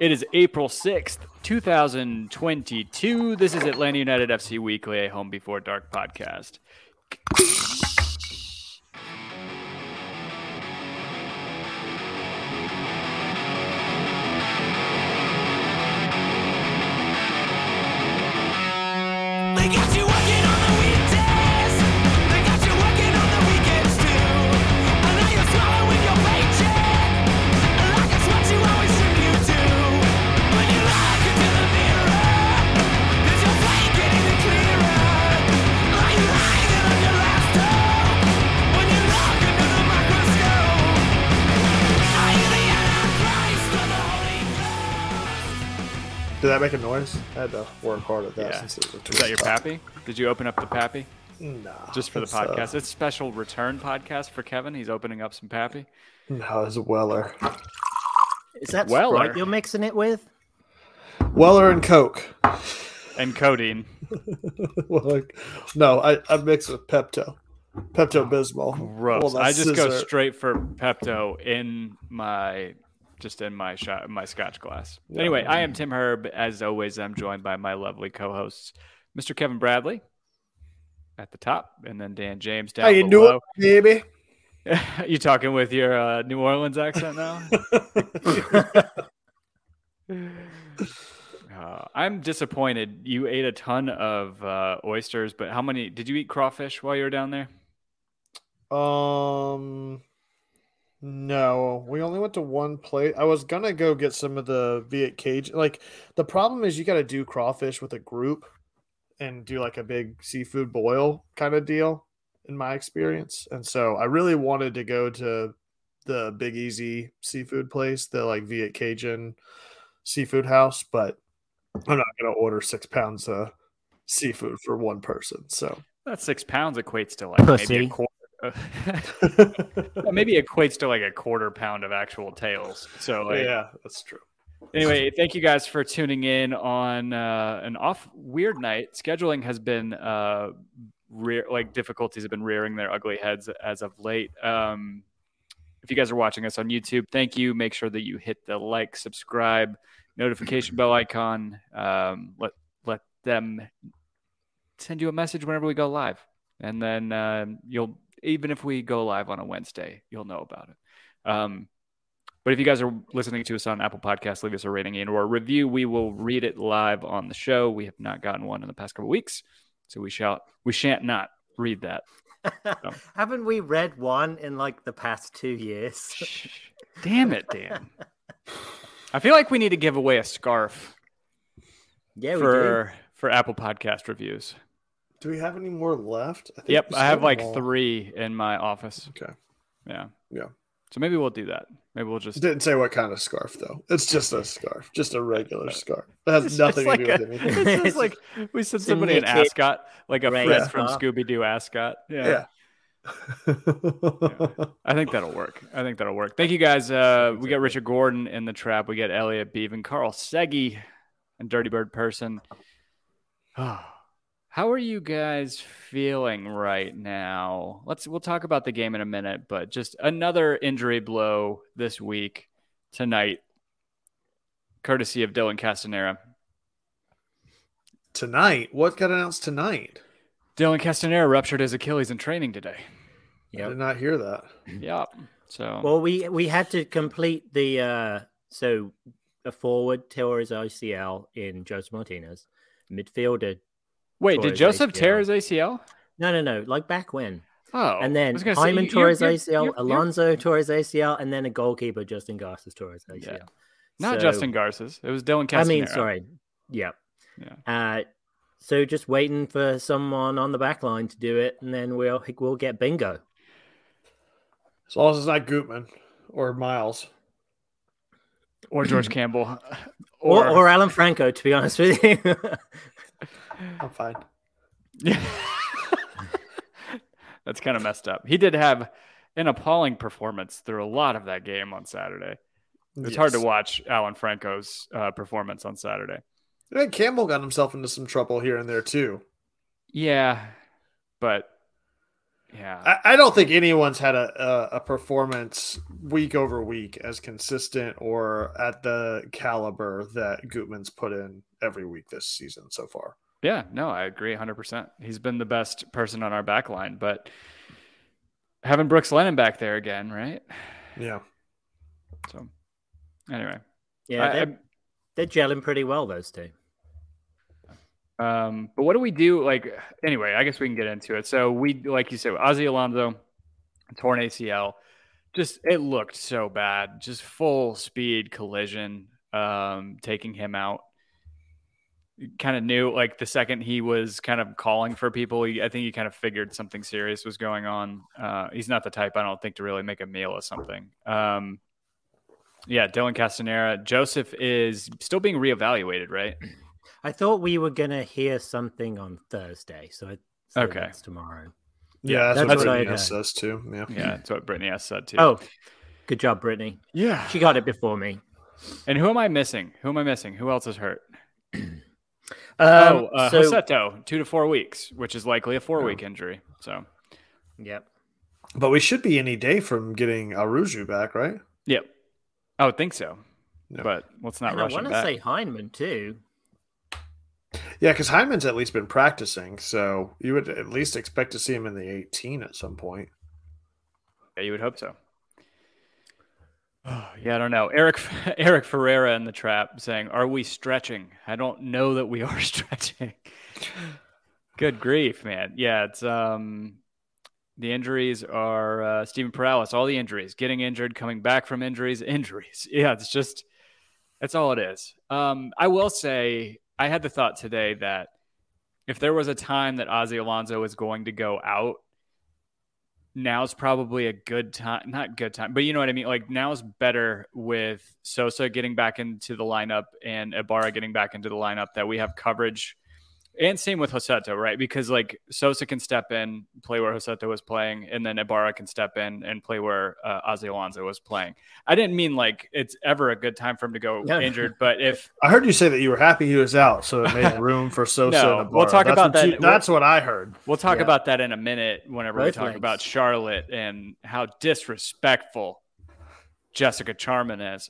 It is April 6th, 2022. This is Atlanta United FC Weekly, a Home Before Dark podcast. They got you working on the weekdays. They got you working on the weekends too. And now you're swallowing your paycheck. Like it's what you always seem you do. When you look into the mirror, is your plate getting clearer? Are you hanging on your last hope? When you look into the microscope, are you the Antichrist or the Holy Ghost? Did that make a noise? I had to work hard at that. Yeah. Since it was Is that your pappy? Did you open up the pappy? Nah. Just for the podcast? It's a special return podcast for Kevin. He's opening up some pappy. No, it's a Weller. Is that Weller? Sprite you're mixing it with? Weller and Coke. And codeine. No, I mix with Pepto. Pepto Bismol. Gross. Well, I just go scissor. straight for Pepto in my Scotch glass. Anyway, I am Tim Herb. As always, I'm joined by my lovely co-hosts, Mr. Kevin Bradley at the top, and then Dan James down How you below. doing, baby? You talking with your New Orleans accent now? I'm disappointed. You ate a ton of oysters, but how many did you eat? Crawfish while you were down there? No, we only went to one place. I was gonna go get some of the V8 Cajun. Like, the problem is you got to do crawfish with a group and do like a big seafood boil kind of deal, in my experience. And so I really wanted to go to the Big Easy seafood place, the like V8 Cajun seafood house, but I'm not gonna order 6 pounds of seafood for one person. So That 6 pounds equates to like maybe a Pussy. quarter. Maybe equates to like a quarter pound of actual tails. So like, yeah, that's true. anyway, thank you guys for tuning in on an off weird night. Scheduling has been difficulties have been rearing their ugly heads as of late. If you guys are watching us on YouTube, thank you. Make sure that you hit the like, subscribe, notification bell icon. Let them send you a message whenever we go live, and then you'll. Even if we go live on a Wednesday, you'll know about it. But if you guys are listening to us on Apple Podcasts, leave us a rating and or a review. We will read it live on the show. We have not gotten one in the past couple of weeks, so we shan't not read that. So. Haven't we read one in like the past 2 years? Damn it, Dan. I feel like we need to give away a scarf Yeah, we do. for Apple Podcast reviews. Do we have any more left? I think Yep, we I have said like them all. 3 in my office. Okay. Yeah. Yeah. So maybe we'll do that. Maybe we'll just Didn't say what kind of scarf though. It's just a scarf, just a regular scarf. It has nothing It's to do like with anything. It's just like we sent It's a somebody an naked ascot, like a gray Fred from scarf. Scooby-Doo ascot. Yeah. I think that'll work. Thank you guys. We got Richard Gordon in the trap. We got Elliot Beaven, Carl Seggy, and Dirty Bird Person. How are you guys feeling right now? We'll talk about the game in a minute, but just another injury blow this week, tonight, courtesy of Dylan Castanera. Tonight? What got announced tonight? Dylan Castanera ruptured his Achilles in training today. I Yep. did not hear that. Yep. So Well, we had to complete the so a forward tore his ACL in Joseph Martinez, midfielder. wait, tore did his Joseph tear ACL. his ACL? No, like back when. Oh, And I then was gonna say, Hyman tore his ACL, you're- Alonso tore his ACL, and then a goalkeeper, Justin Garces, tore his ACL. Yeah. Not So- Justin Garces. It was Dylan Castanera. I mean, sorry. Yeah. Yeah. So just waiting for someone on the back line to do it, and then we'll get bingo. As long as it's not Gutman or Miles. Or George Campbell. Or Alan Franco, to be honest with you. I'm fine. Yeah. That's kind of messed up. He did have an appalling performance through a lot of that game on Saturday. It's hard to watch Alan Franco's performance on Saturday. I think Campbell got himself into some trouble here and there too. Yeah, but Yeah. I don't think anyone's had a performance week over week as consistent or at the caliber that Gutman's put in every week this season so far. Yeah, no, I agree 100%. He's been the best person on our back line, but having Brooks Lennon back there again, right? Yeah. So, anyway. Yeah, they're gelling pretty well, those two. But what do we do? Like, anyway, I guess we can get into it. So we, like you said, Ozzie Alonso, torn ACL, just, it looked so bad. Just full speed collision, taking him out. Kind of knew, like, the second he was kind of calling for people, I think he kind of figured something serious was going on. He's not the type, I don't think, to really make a meal of something. Yeah, Dylan Castanera. Joseph is still being reevaluated, right? I thought we were going to hear something on Thursday, so Okay. that's tomorrow. Yeah, that's that's what what Brittany I heard. says too. Yeah. Yeah, that's what Brittany S said too. Oh, good job, Brittany. yeah. She got it before me. And who am I missing? Who else is hurt? So, Josetto, 2 to 4 weeks, which is likely a 4-week injury. So, yep. But we should be any day from getting Aruju back, right? yep. I would think so. No. But let's not And I rush him want to back. say Heinemann, too. Yeah, because Hyman's at least been practicing, so you would at least expect to see him in the 18 at some point. Yeah, you would hope so. Yeah, I don't know. Eric Ferreira in the trap saying, "Are we stretching?" I don't know that we are stretching. Good grief, man. Yeah, it's the injuries are Steven Perales, all the injuries, getting injured, coming back from injuries. Yeah, that's all it is. I will say I had the thought today that if there was a time that Ozzie Alonso was going to go out, now's probably a good time. Not good time, but you know what I mean? Like, now's better with Sosa getting back into the lineup and Ibarra getting back into the lineup, that we have coverage. And same with Josetto, right? Because, like, Sosa can step in, play where Josetto was playing, and then Ibarra can step in and play where Ozzie Alonso was playing. I didn't mean like it's ever a good time for him to go injured, but if I heard you say that you were happy he was out, so it made room for Sosa No, and Ibarra. we'll talk That's about what that. That's what I heard. we'll talk Yeah. about that in a minute whenever we Both talk legs. about Charlotte and how disrespectful Jessica Charman is.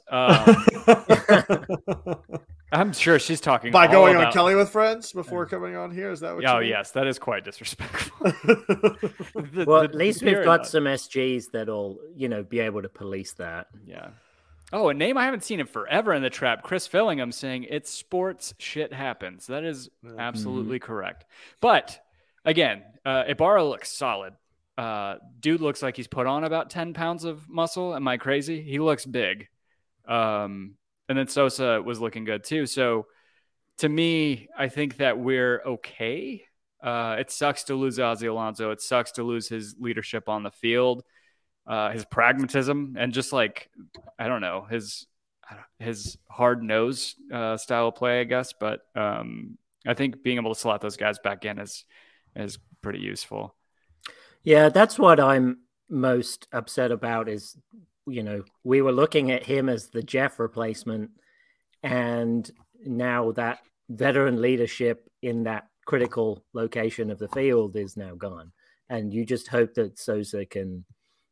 I'm sure she's talking By all going about... on Kelly with Friends before coming on here, is that what? Oh, you mean? yes, that is quite disrespectful. Well, at least we've got some. some SGs that'll, be able to police that. Yeah. Oh, a name I haven't seen in forever in the trap. Chris Fillingham saying it's sports, shit happens. That is absolutely correct. But again, Ibarra looks solid. Dude looks like he's put on about 10 pounds of muscle. Am I crazy? He looks big. And then Sosa was looking good too. So to me, I think that we're okay. It sucks to lose Ozzie Alonso. It sucks to lose his leadership on the field. His pragmatism and just, like, I don't know, his hard nose style of play, I guess. But I think being able to slot those guys back in is pretty useful. Yeah, that's what I'm most upset about is, we were looking at him as the Jeff replacement, and now that veteran leadership in that critical location of the field is now gone. And you just hope that Sosa can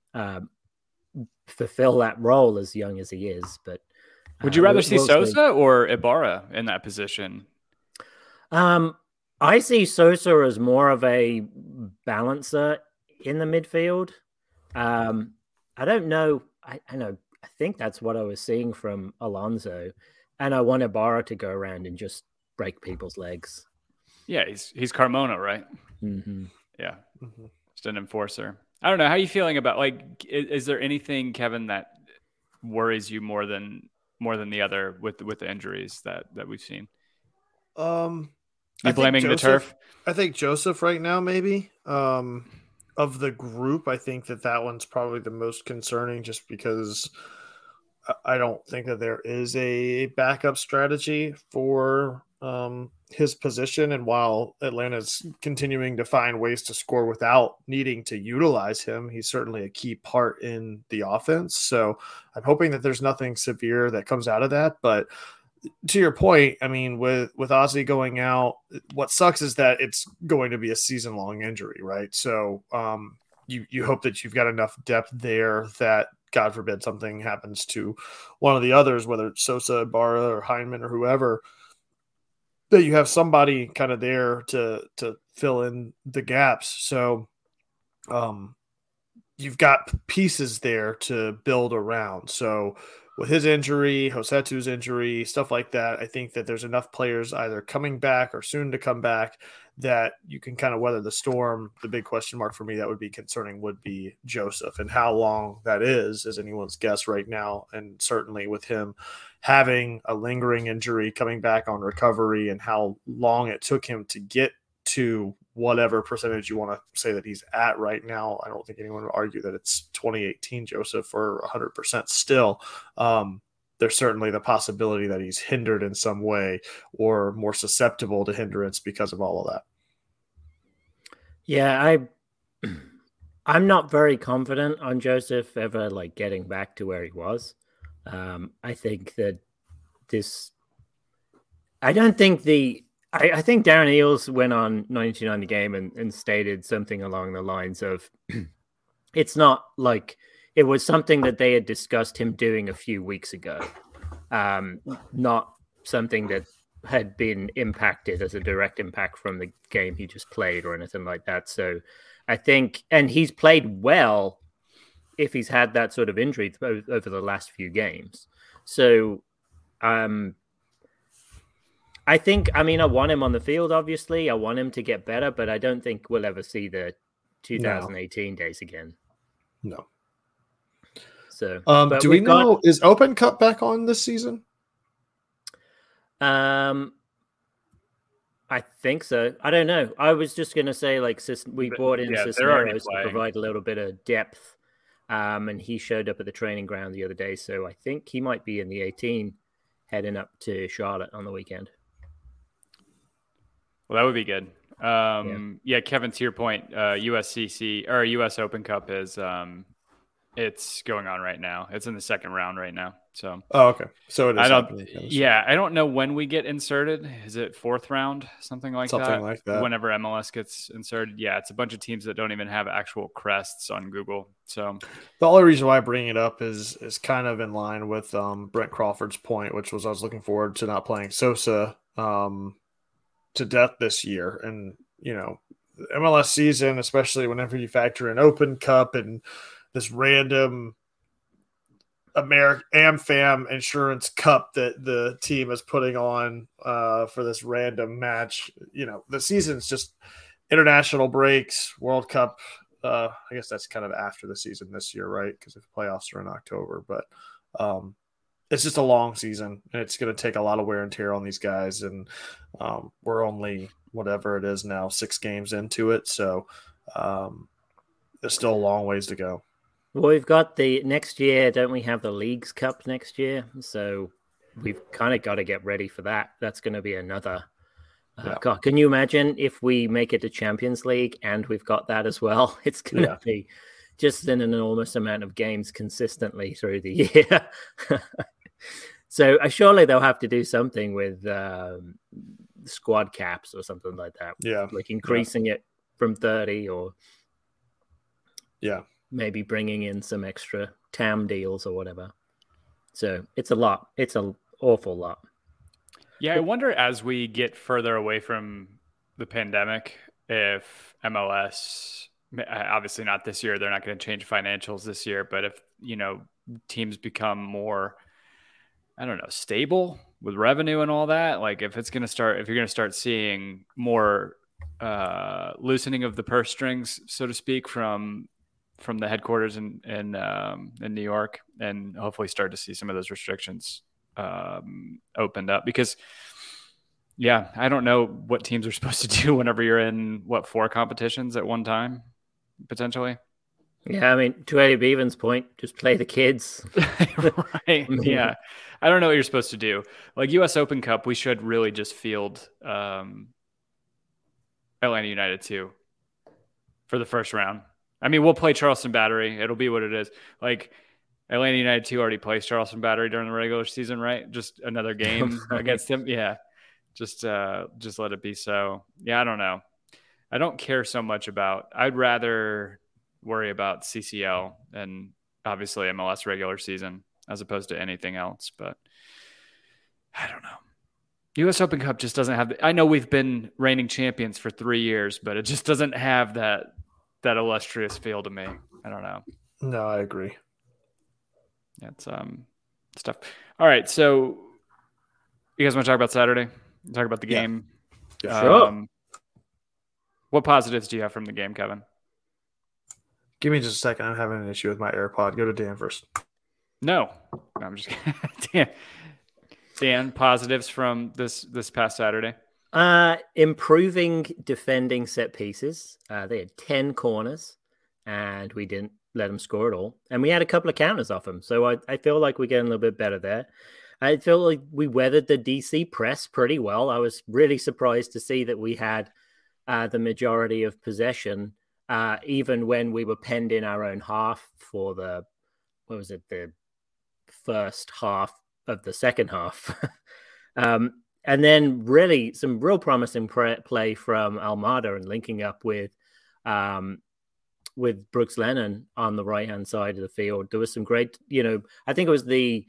fulfill that role as young as he is. But would you rather see we'll Sosa or Ibarra in that position? I see Sosa as more of a balancer in the midfield. I don't know. I think that's what I was seeing from Alonso, and I want Ibarra to go around and just break people's legs. Yeah, he's Carmona, right? Mm-hmm. Yeah, just an enforcer. I don't know. How are you feeling about, like, is there anything, Kevin, that worries you more than the other with the injuries that we've seen? You blaming the turf? I think Joseph right now, maybe. Of the group, I think that one's probably the most concerning, just because I don't think that there is a backup strategy for his position. And while Atlanta's continuing to find ways to score without needing to utilize him, he's certainly a key part in the offense. So I'm hoping that there's nothing severe that comes out of that. But to your point, I mean, with Ozzie going out, what sucks is that it's going to be a season-long injury, right? So you hope that you've got enough depth there that, God forbid, something happens to one of the others, whether it's Sosa, Barra, or Heineman or whoever, that you have somebody kind of there to fill in the gaps. So you've got pieces there to build around. So with his injury, Josetu's injury, stuff like that, I think that there's enough players either coming back or soon to come back that you can kind of weather the storm. The big question mark for me that would be concerning would be Joseph, and how long that is anyone's guess right now. And certainly with him having a lingering injury, coming back on recovery, and how long it took him to get to whatever percentage you want to say that he's at right now. I don't think anyone would argue that it's 2018 Joseph or 100% still. There's certainly the possibility that he's hindered in some way or more susceptible to hindrance because of all of that. Yeah, I'm not very confident on Joseph ever like getting back to where he was. I think that I think Darren Eales went on 92.9 The Game and stated something along the lines of, it's not like it was something that they had discussed him doing a few weeks ago, not something that had been impacted as a direct impact from the game he just played or anything like that. So I think, and he's played well if he's had that sort of injury over the last few games. So I think, I want him on the field, obviously. I want him to get better, but I don't think we'll ever see the 2018 days again. No. So, do we know, is Open Cup back on this season? I think so. I don't know. I was just going to say, like, we brought in Cisneros to provide a little bit of depth, and he showed up at the training ground the other day, so I think he might be in the 18 heading up to Charlotte on the weekend. Well, that would be good. Yeah, Kevin, to your point, USCC or US Open Cup is it's going on right now. It's in the second round right now. So okay. So it is happening. I don't know when we get inserted. Is it fourth round? Something like that. Whenever MLS gets inserted. Yeah, it's a bunch of teams that don't even have actual crests on Google. So the only reason why I bring it up is kind of in line with Brent Crawford's point, which was I was looking forward to not playing Sosa to death this year. And, you know, MLS season, especially whenever you factor in Open Cup and this random AmFam Insurance Cup that the team is putting on for this random match, you know, the season's just international breaks, World Cup. I guess that's kind of after the season this year, right? Because the playoffs are in October, but it's just a long season, and it's going to take a lot of wear and tear on these guys. And we're only, whatever it is now, 6 games into it. So there's still a long ways to go. Well, we've got the next year, don't we have the Leagues Cup next year? So we've kind of got to get ready for that. That's going to be another. God, can you imagine if we make it to Champions League and we've got that as well? It's going to be just an enormous amount of games consistently through the year. So surely they'll have to do something with squad caps or something like that. Yeah. Like increasing it from 30 or maybe bringing in some extra TAM deals or whatever. So it's a lot. It's an awful lot. Yeah, I wonder as we get further away from the pandemic, if MLS, obviously not this year, they're not going to change financials this year, but if, you know, teams become more, I don't know, stable with revenue and all that, like if you're going to start seeing more loosening of the purse strings, so to speak, from the headquarters in New York, and hopefully start to see some of those restrictions opened up, because I don't know what teams are supposed to do whenever you're in 4 competitions at one time, potentially. Yeah, I mean, to Eddie Bevan's point, just play the kids. Right. Yeah. I don't know what you're supposed to do. Like US Open Cup, we should really just field Atlanta United 2 for the first round. I mean, we'll play Charleston Battery. It'll be what it is. Like Atlanta United 2 already plays Charleston Battery during the regular season, right? Just another game against them. Yeah. Just let it be so. Yeah, I don't know. I don't care so much about – I'd rather worry about CCL and obviously MLS regular season as opposed to anything else. But I don't know. U.S. Open Cup just doesn't have. I know we've been reigning champions for 3 years, but it just doesn't have that illustrious feel to me. I don't know. No, I agree. It's stuff. All right, so you guys want to talk about Saturday? Talk about the game. Yeah, sure. What positives do you have from the game, Kevin? Give me just a second. I'm having an issue with my AirPod. Go to Dan first. No, I'm just kidding. Dan, positives from this past Saturday? Improving defending set pieces. They had 10 corners, and we didn't let them score at all. And we had a couple of counters off them. So I feel like we're getting a little bit better there. I feel like we weathered the DC press pretty well. I was really surprised to see that we had the majority of possession, even when we were penned in our own half for the first half of the second half. And then really some real promising play from Almada and linking up with Brooks Lennon on the right-hand side of the field. There was some great, I think it was the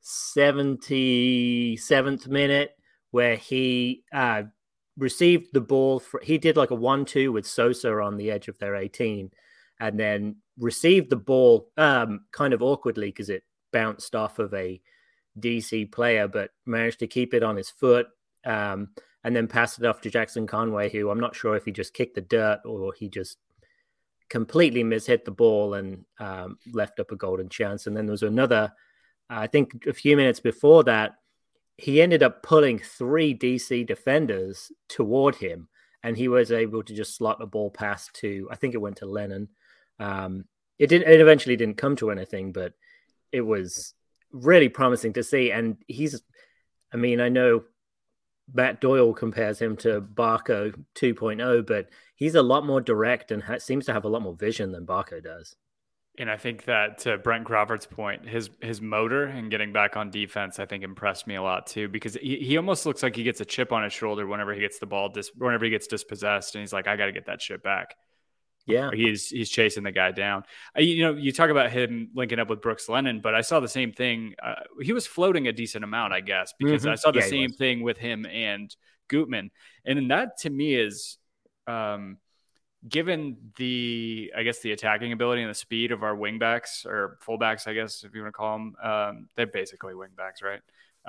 77th minute where he received the ball. He did like a 1-2 with Sosa on the edge of their 18 and then received the ball kind of awkwardly because it bounced off of a DC player, but managed to keep it on his foot and then passed it off to Jackson Conway, who I'm not sure if he just kicked the dirt or he just completely mishit the ball and left up a golden chance. And then there was another, I think a few minutes before that, he ended up pulling 3 DC defenders toward him, and he was able to just slot the ball past to, I think it went to Lennon. It eventually didn't come to anything, but it was really promising to see. And I know Matt Doyle compares him to Barco 2.0, but he's a lot more direct and seems to have a lot more vision than Barco does. And I think that to Brent Crawford's point, his motor and getting back on defense, I think impressed me a lot too, because he almost looks like he gets a chip on his shoulder whenever he gets the ball, whenever he gets dispossessed, and he's like, I got to get that shit back. Yeah, he's chasing the guy down. You talk about him linking up with Brooks Lennon, but I saw the same thing. He was floating a decent amount, I guess, because I saw the same thing with him and Gutman, and that to me is. Given the attacking ability and the speed of our wingbacks or fullbacks, I guess, if you want to call them, they're basically wingbacks, right?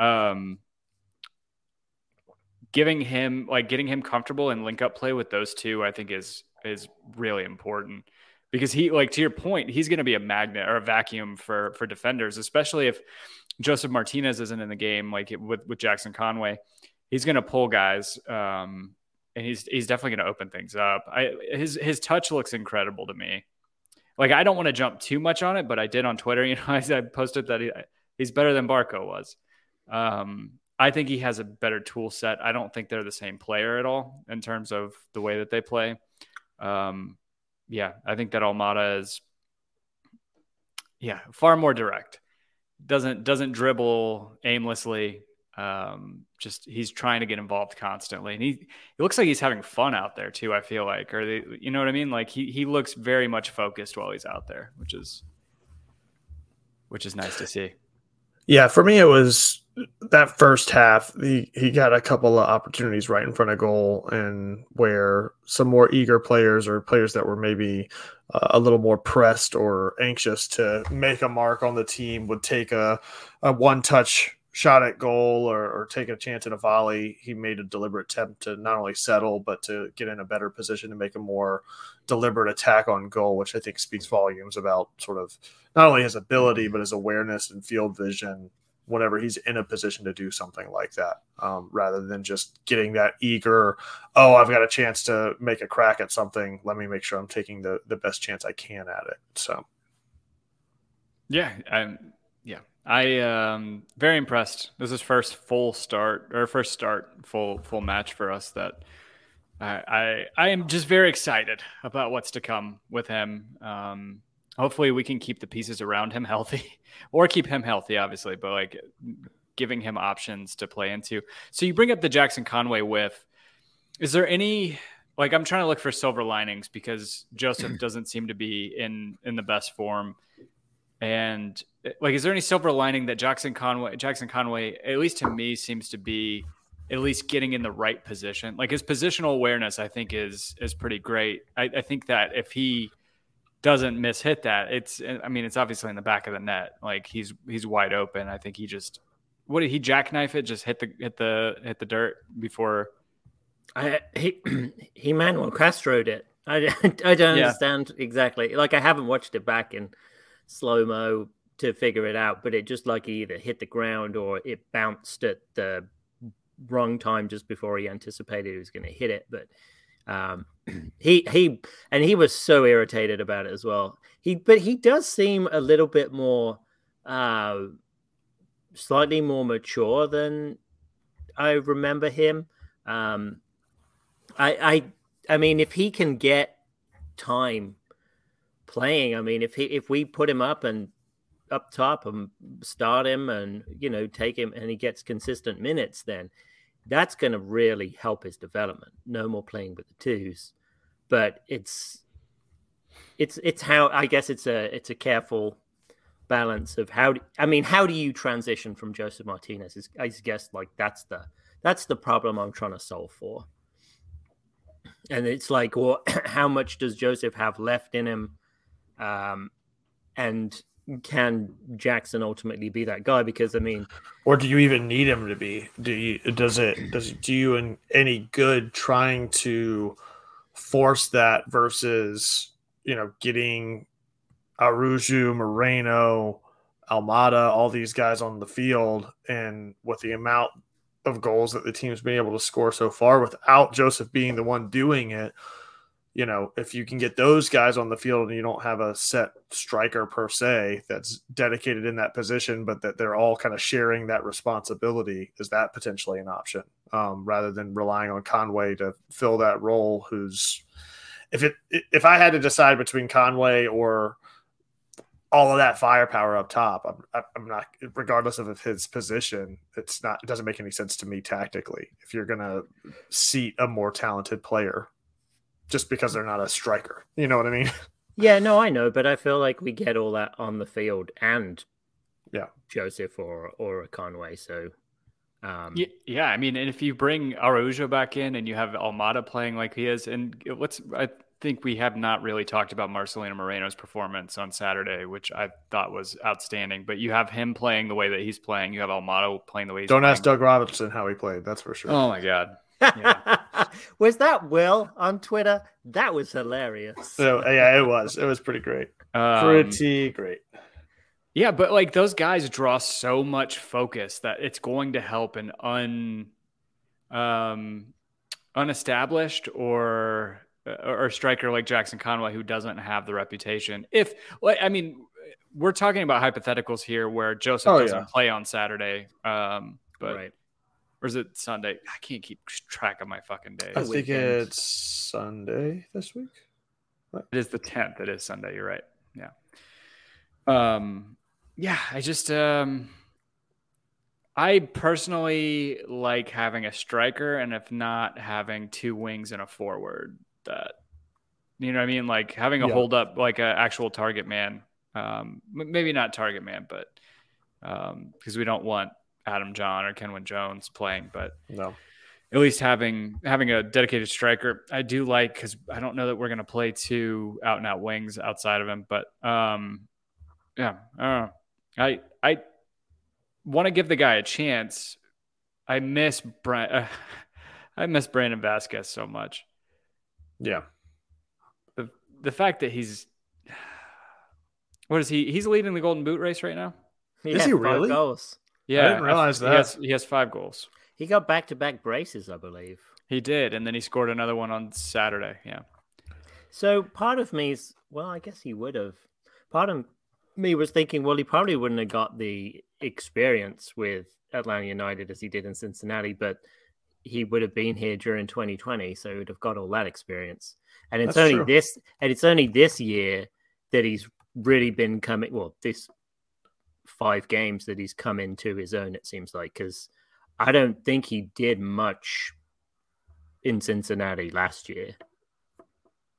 Getting him comfortable in link up play with those two, I think is really important because he, like, to your point, he's going to be a magnet or a vacuum for defenders, especially if Joseph Martinez isn't in the game, like with Jackson Conway, he's going to pull guys. And he's definitely going to open things up. His touch looks incredible to me. Like, I don't want to jump too much on it, but I did on Twitter. I posted that he's better than Barco was. I think he has a better tool set. I don't think they're the same player at all in terms of the way that they play. I think that Almada is, far more direct. Doesn't dribble aimlessly. He's trying to get involved constantly, and he looks like he's having fun out there too. I feel like, you know what I mean? Like he looks very much focused while he's out there, which is nice to see. Yeah, for me, it was that first half. He got a couple of opportunities right in front of goal, and where some more eager players or players that were maybe a little more pressed or anxious to make a mark on the team would take a one-touch shot at goal or take a chance at a volley. He made a deliberate attempt to not only settle, but to get in a better position to make a more deliberate attack on goal, which I think speaks volumes about sort of not only his ability, but his awareness and field vision whenever he's in a position to do something like that, rather than just getting that eager, I've got a chance to make a crack at something. Let me make sure I'm taking the best chance I can at it. So, I am very impressed. This is first full match for us that I am just very excited about what's to come with him. Hopefully we can keep the pieces around him healthy or keep him healthy, obviously, but like giving him options to play into. So you bring up the Jackson Conway whiff. Is there any like I'm trying to look for silver linings because Joseph doesn't seem to be in the best form. And like, is there any silver lining that Jackson Conway, at least to me, seems to be at least getting in the right position? Like his positional awareness, I think is pretty great. I think that if he doesn't mishit that, it's obviously in the back of the net. Like he's wide open. I think he just, what did he jackknife it? Just hit the dirt before. He Manuel Castro'd it. I don't understand exactly. Like I haven't watched it back in slow-mo to figure it out, but it just like he either hit the ground or it bounced at the wrong time just before he anticipated he was going to hit it. But he was so irritated about it as well. He does seem a little bit more slightly more mature than I remember him. I mean, if he can get time playing, I mean, if we put him up top and start him and, you know, take him and he gets consistent minutes, then that's going to really help his development. No more playing with the twos, but it's how, I guess it's a careful balance of how do you transition from Joseph Martinez? I guess like that's the problem I'm trying to solve for. And it's like, well, how much does Joseph have left in him? And can Jackson ultimately be that guy? Because I mean, or do you even need him to be? Do you in any good trying to force that versus, you know, getting Araujo, Moreno, Almada, all these guys on the field, and with the amount of goals that the team's been able to score so far without Joseph being the one doing it, you know, if you can get those guys on the field and you don't have a set striker per se that's dedicated in that position, but that they're all kind of sharing that responsibility, is that potentially an option rather than relying on Conway to fill that role? Who's, if I had to decide between Conway or all of that firepower up top, I'm not, regardless of his position, it doesn't make any sense to me tactically if you're going to seat a more talented player just because they're not a striker. You know what I mean? Yeah, no, I know, but I feel like we get all that on the field and Joseph or a Conway. So yeah, I mean, and if you bring Araujo back in and you have Almada playing like he is, and I think we have not really talked about Marcelino Moreno's performance on Saturday, which I thought was outstanding. But you have him playing the way that he's playing. You have Almada playing the way he's playing. Don't ask Doug Robinson how he played. That's for sure. Oh my God. Yeah. Was that Will on Twitter? That was hilarious. So yeah, it was pretty great. Pretty great. Yeah, but like those guys draw so much focus that it's going to help an unestablished or striker like Jackson Conway, who doesn't have the reputation. We're talking about hypotheticals here where Joseph doesn't play on Saturday, but right. Or is it Sunday? I can't keep track of my fucking days. I think it's Sunday this week. It is the 10th. It is Sunday. You're right. Yeah. Yeah. I just, I personally like having a striker, and if not, having two wings and a forward. That, you know what I mean? Like having a hold up, like an actual target man. Maybe not target man, but because we don't want Adam John or Kenwin Jones playing, but no, at least having a dedicated striker, I do like, because I don't know that we're going to play two out and out wings outside of him, but yeah, I want to give the guy a chance. I miss Brandon Vasquez so much. Yeah. The fact that he's leading the Golden Boot race right now. Is he really? 5 goals. Yeah, I didn't realize that. He has 5 goals. He got back-to-back braces, I believe. He did, and then he scored another one on Saturday. Yeah. So part of me is, well, I guess he would have. Part of me was thinking, well, he probably wouldn't have got the experience with Atlanta United as he did in Cincinnati, but he would have been here during 2020, so he would have got all that experience. And it's only this year that he's really been coming. Well, this 5 games that he's come into his own, it seems like, because I don't think he did much in Cincinnati last year.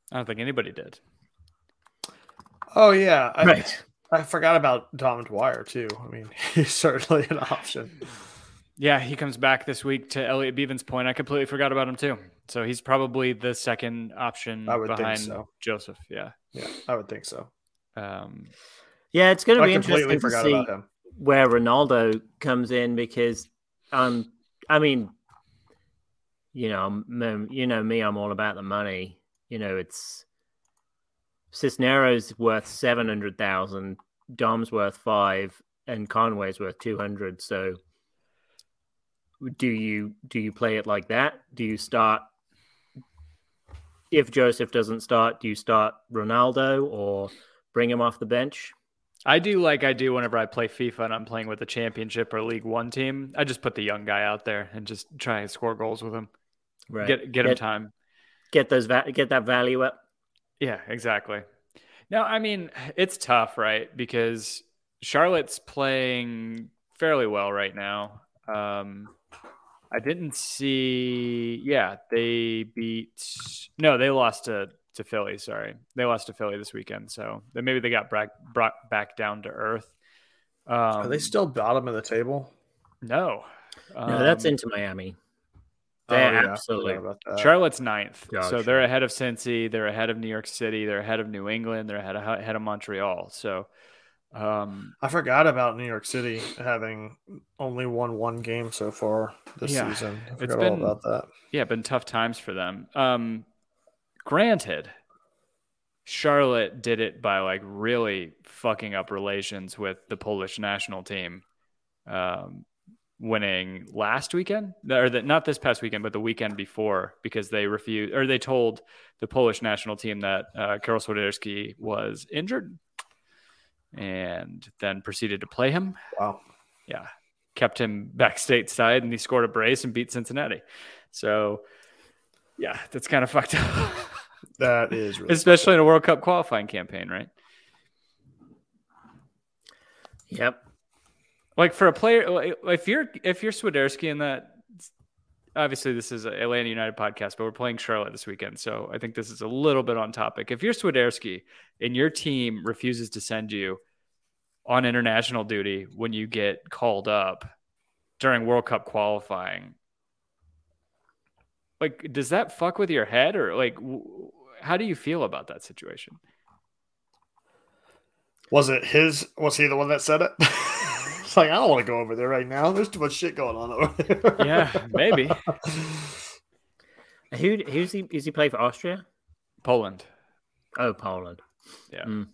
I don't think anybody did. Oh yeah, Right. I forgot about Dom Dwyer too. I mean, he's certainly an option. Yeah, he comes back this week to Elliot Beevan's point. I completely forgot about him too. So he's probably the second option I would think behind so. Joseph. Yeah. Yeah, I would think so. Yeah, it's going to I be completely interesting to forgot see about him. where Ronaldo comes in because, I mean, you know me, I'm all about the money. It's Cisneros worth 700,000, Dom's worth 5, and Conway's worth 200. So, do you play it like that? Do you start if Joseph doesn't start? Do you start Ronaldo or bring him off the bench? I do like I do whenever I play FIFA and I'm playing with a championship or League One team. I just put the young guy out there and just try and score goals with him. Right. Get him time. Get that value up. Yeah, exactly. Now, I mean, it's tough, right? Because Charlotte's playing fairly well right now. I didn't see. Yeah, they lost to Philly. Sorry, they lost to Philly this weekend. So maybe they got brought back down to earth. Are they still bottom of the table? No. No, that's into Miami. Oh, They're yeah, I absolutely. forgot about that. Charlotte's 9th. Gotcha. So they're ahead of Cincy. They're ahead of New York City. They're ahead of New England. They're ahead of Montreal. So I forgot about New York City having only won one game so far this Yeah, season. I it's forgot been- all about that. yeah, been tough times for them. Granted, Charlotte did it by like really fucking up relations with the Polish national team, winning last weekend, or not this past weekend, but the weekend before, because they refused, or they told the Polish national team that Karol Swiderski was injured, and then proceeded to play him. Wow. Yeah, kept him back stateside, and he scored a brace and beat Cincinnati. So, yeah, that's kind of fucked up. That is really Especially in a World Cup qualifying campaign, right? Yep. Like for a player, like if you're Swiderski in that, obviously this is an Atlanta United podcast, but we're playing Charlotte this weekend, so I think this is a little bit on topic. If you're Swiderski and your team refuses to send you on international duty when you get called up during World Cup qualifying, like, does that fuck with your head, or like, how do you feel about that situation? Was he the one that said it? It's like, I don't want to go over there right now. There's too much shit going on over there. Yeah, maybe. Who's he? Is he play for Austria? Poland. Oh, Poland. Yeah. Mm.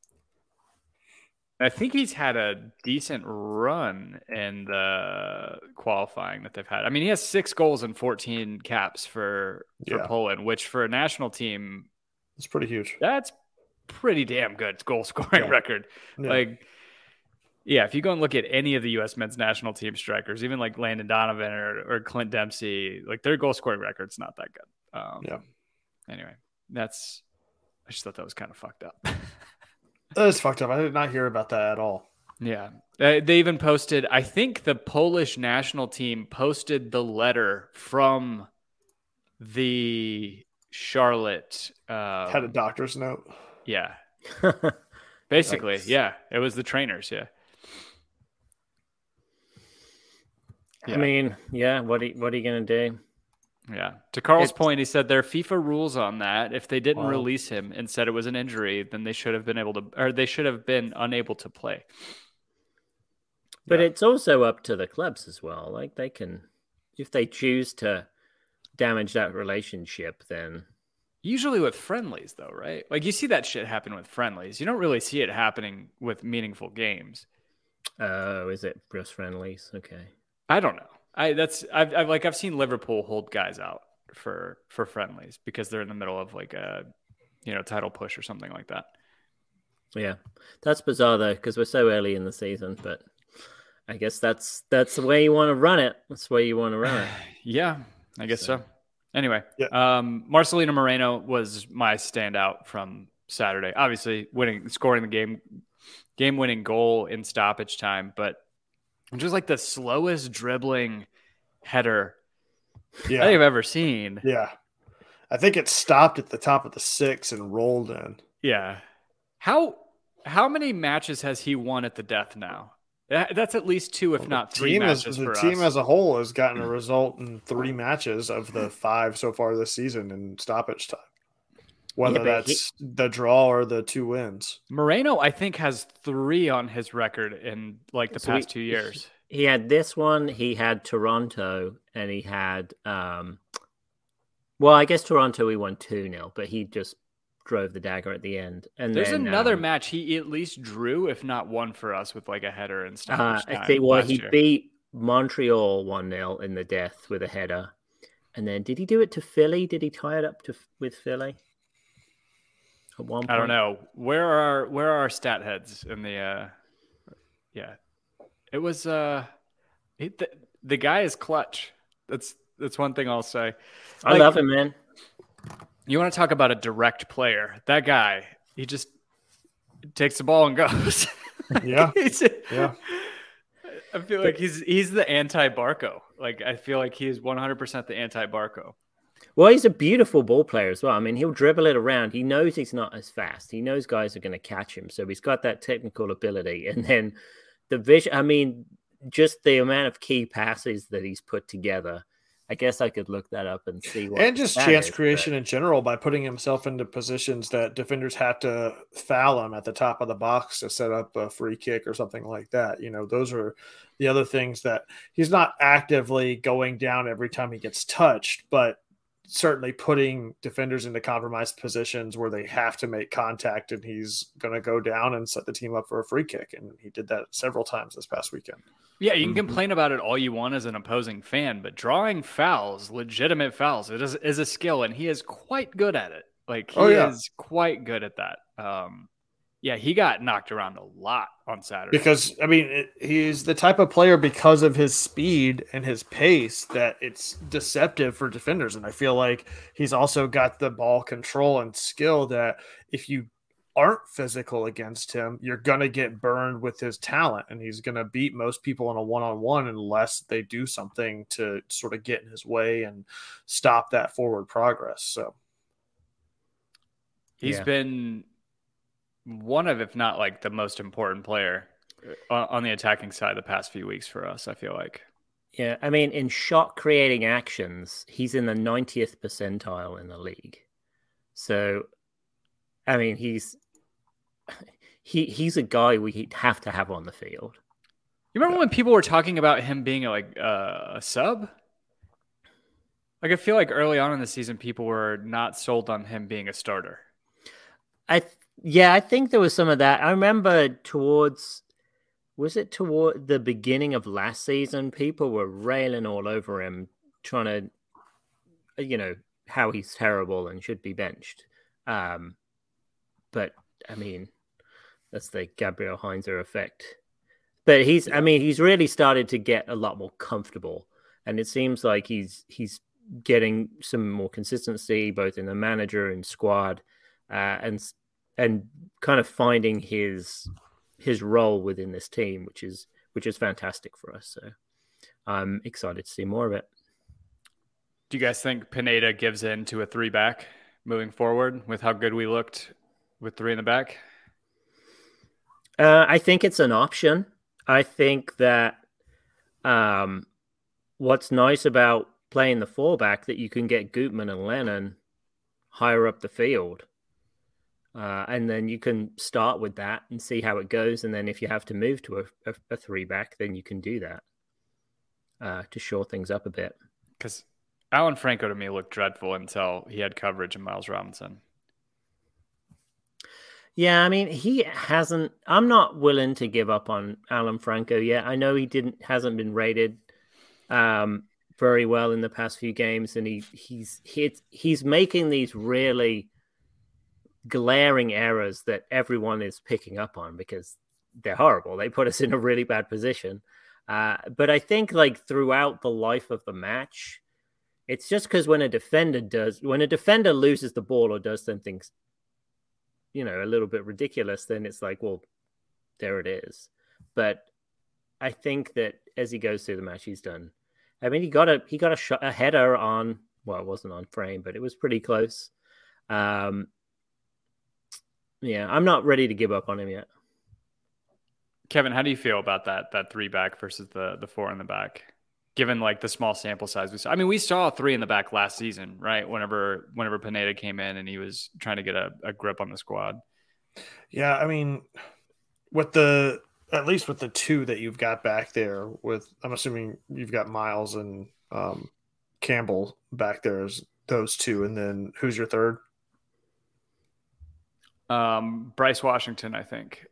I think he's had a decent run in the qualifying that they've had. I mean, he has 6 goals and 14 caps for Yeah. Poland, which for a national team, It's pretty huge. that's pretty damn good goal scoring Yeah. record. Yeah. Like, yeah, if you go and look at any of the U.S. men's national team strikers, even like Landon Donovan or Clint Dempsey, like their goal scoring record's not that good. Yeah. Anyway, I just thought that was kind of fucked up. That's fucked up. I did not hear about that at all. Yeah. They even posted, I think the Polish national team posted the letter from the Charlotte. Had a doctor's note. Yeah. Basically, yeah. It was the trainers, yeah. I mean, yeah. What are you going to do? Yeah. To Carl's point, he said there are FIFA rules on that. If they didn't Wow. release him and said it was an injury, then they should have been unable to play. But it's also up to the clubs as well. Like they can, if they choose to damage that relationship, then Usually with friendlies, though, right? Like you see that shit happen with friendlies. You don't really see it happening with meaningful games. oh, is it just friendlies? Okay. I don't know. I've seen Liverpool hold guys out for friendlies because they're in the middle of like a title push or something like that. Yeah, that's bizarre though because we're so early in the season. But I guess that's the way you want to run it. That's the way you want to run it. Yeah, I guess so. Anyway, Yeah. Marcelino Moreno was my standout from Saturday. Obviously, scoring the game-winning goal in stoppage time, but just like the slowest dribbling header Yeah. I've ever seen. Yeah. I think it stopped at the top of the 6 and rolled in. Yeah. How many matches has he won at the death now? That's at least 2, if not 3 matches for us. The team as a whole has gotten a result in 3 matches of the 5 so far this season in stoppage time. Whether that's the draw or the 2 wins. Moreno, I think, has 3 on his record in like the past 2 years. He had this one, he had Toronto, and he had well, I guess Toronto he won 2-0, but he just drove the dagger at the end. And there's then, another match he at least drew, if not won for us with like a header and stuff. I think he beat Montreal 1-0 in the death with a header. And then did he do it to Philly? Did he tie it up with Philly? At one point? I don't know. Where are our stat heads in the yeah. It was the guy is clutch. That's one thing I'll say. I love him, man. You want to talk about a direct player? That guy, he just takes the ball and goes. Yeah. Yeah. I feel like he's the anti-Barco. Like, I feel like he is 100% the anti-Barco. Well, he's a beautiful ball player as well. I mean, he'll dribble it around. He knows he's not as fast. He knows guys are going to catch him. So he's got that technical ability. And then the vision, I mean, just the amount of key passes that he's put together. I guess I could look that up and see what. And just chance creation in general by putting himself into positions that defenders had to foul him at the top of the box to set up a free kick or something like that. You know, those are the other things that he's not actively going down every time he gets touched, but certainly putting defenders into compromised positions where they have to make contact, and he's going to go down and set the team up for a free kick. And he did that several times this past weekend. Yeah, you can complain about it all you want as an opposing fan, but drawing fouls, legitimate fouls, it is a skill, and he is quite good at it. Like, he is quite good at that. Yeah, he got knocked around a lot on Saturday. Because, I mean, he's the type of player, because of his speed and his pace, that it's deceptive for defenders. And I feel like he's also got the ball control and skill that if you aren't physical against him, you're going to get burned with his talent. And he's going to beat most people in a one-on-one unless they do something to sort of get in his way and stop that forward progress. So he's been one of, if not like the most important player on the attacking side the past few weeks for us, I feel like. Yeah, I mean, in shot creating actions, he's in the 90th percentile in the league. So, I mean, he's a guy we have to have on the field. You remember when people were talking about him being like a sub? Like, I feel like early on in the season, people were not sold on him being a starter. I think there was some of that. I remember toward the beginning of last season, people were railing all over him, trying to, how he's terrible and should be benched. But I mean, that's the Gabriel Heinzer effect. But he's really started to get a lot more comfortable, and it seems like he's getting some more consistency both in the manager and squad, and kind of finding his role within this team, which is fantastic for us. So I'm excited to see more of it. Do you guys think Pineda gives in to a 3-back moving forward with how good we looked with 3 in the back? I think it's an option. I think that what's nice about playing the 4-back that you can get Gutman and Lennon higher up the field. And then you can start with that and see how it goes. And then if you have to move to a 3-back, then you can do that to shore things up a bit. Because Alan Franco to me looked dreadful until he had coverage in Miles Robinson. Yeah, I mean, I'm not willing to give up on Alan Franco yet. I know he hasn't been rated very well in the past few games, and he's making these really glaring errors that everyone is picking up on because they're horrible. They put us in a really bad position. But I think like throughout the life of the match, it's just because when a defender loses the ball or does something, a little bit ridiculous, then it's like, well, there it is. But I think that as he goes through the match, he's done. I mean, he got a header on Well, it wasn't on frame, but it was pretty close. Yeah, I'm not ready to give up on him yet. Kevin, how do you feel about that 3 back versus the 4 in the back? Given like the small sample size we saw. I mean, we saw 3 in the back last season, right? Whenever Pineda came in and he was trying to get a grip on the squad. Yeah, I mean, at least with the 2 that you've got back there, I'm assuming you've got Miles and Campbell back there as those 2, and then who's your third? Bryce Washington, I think.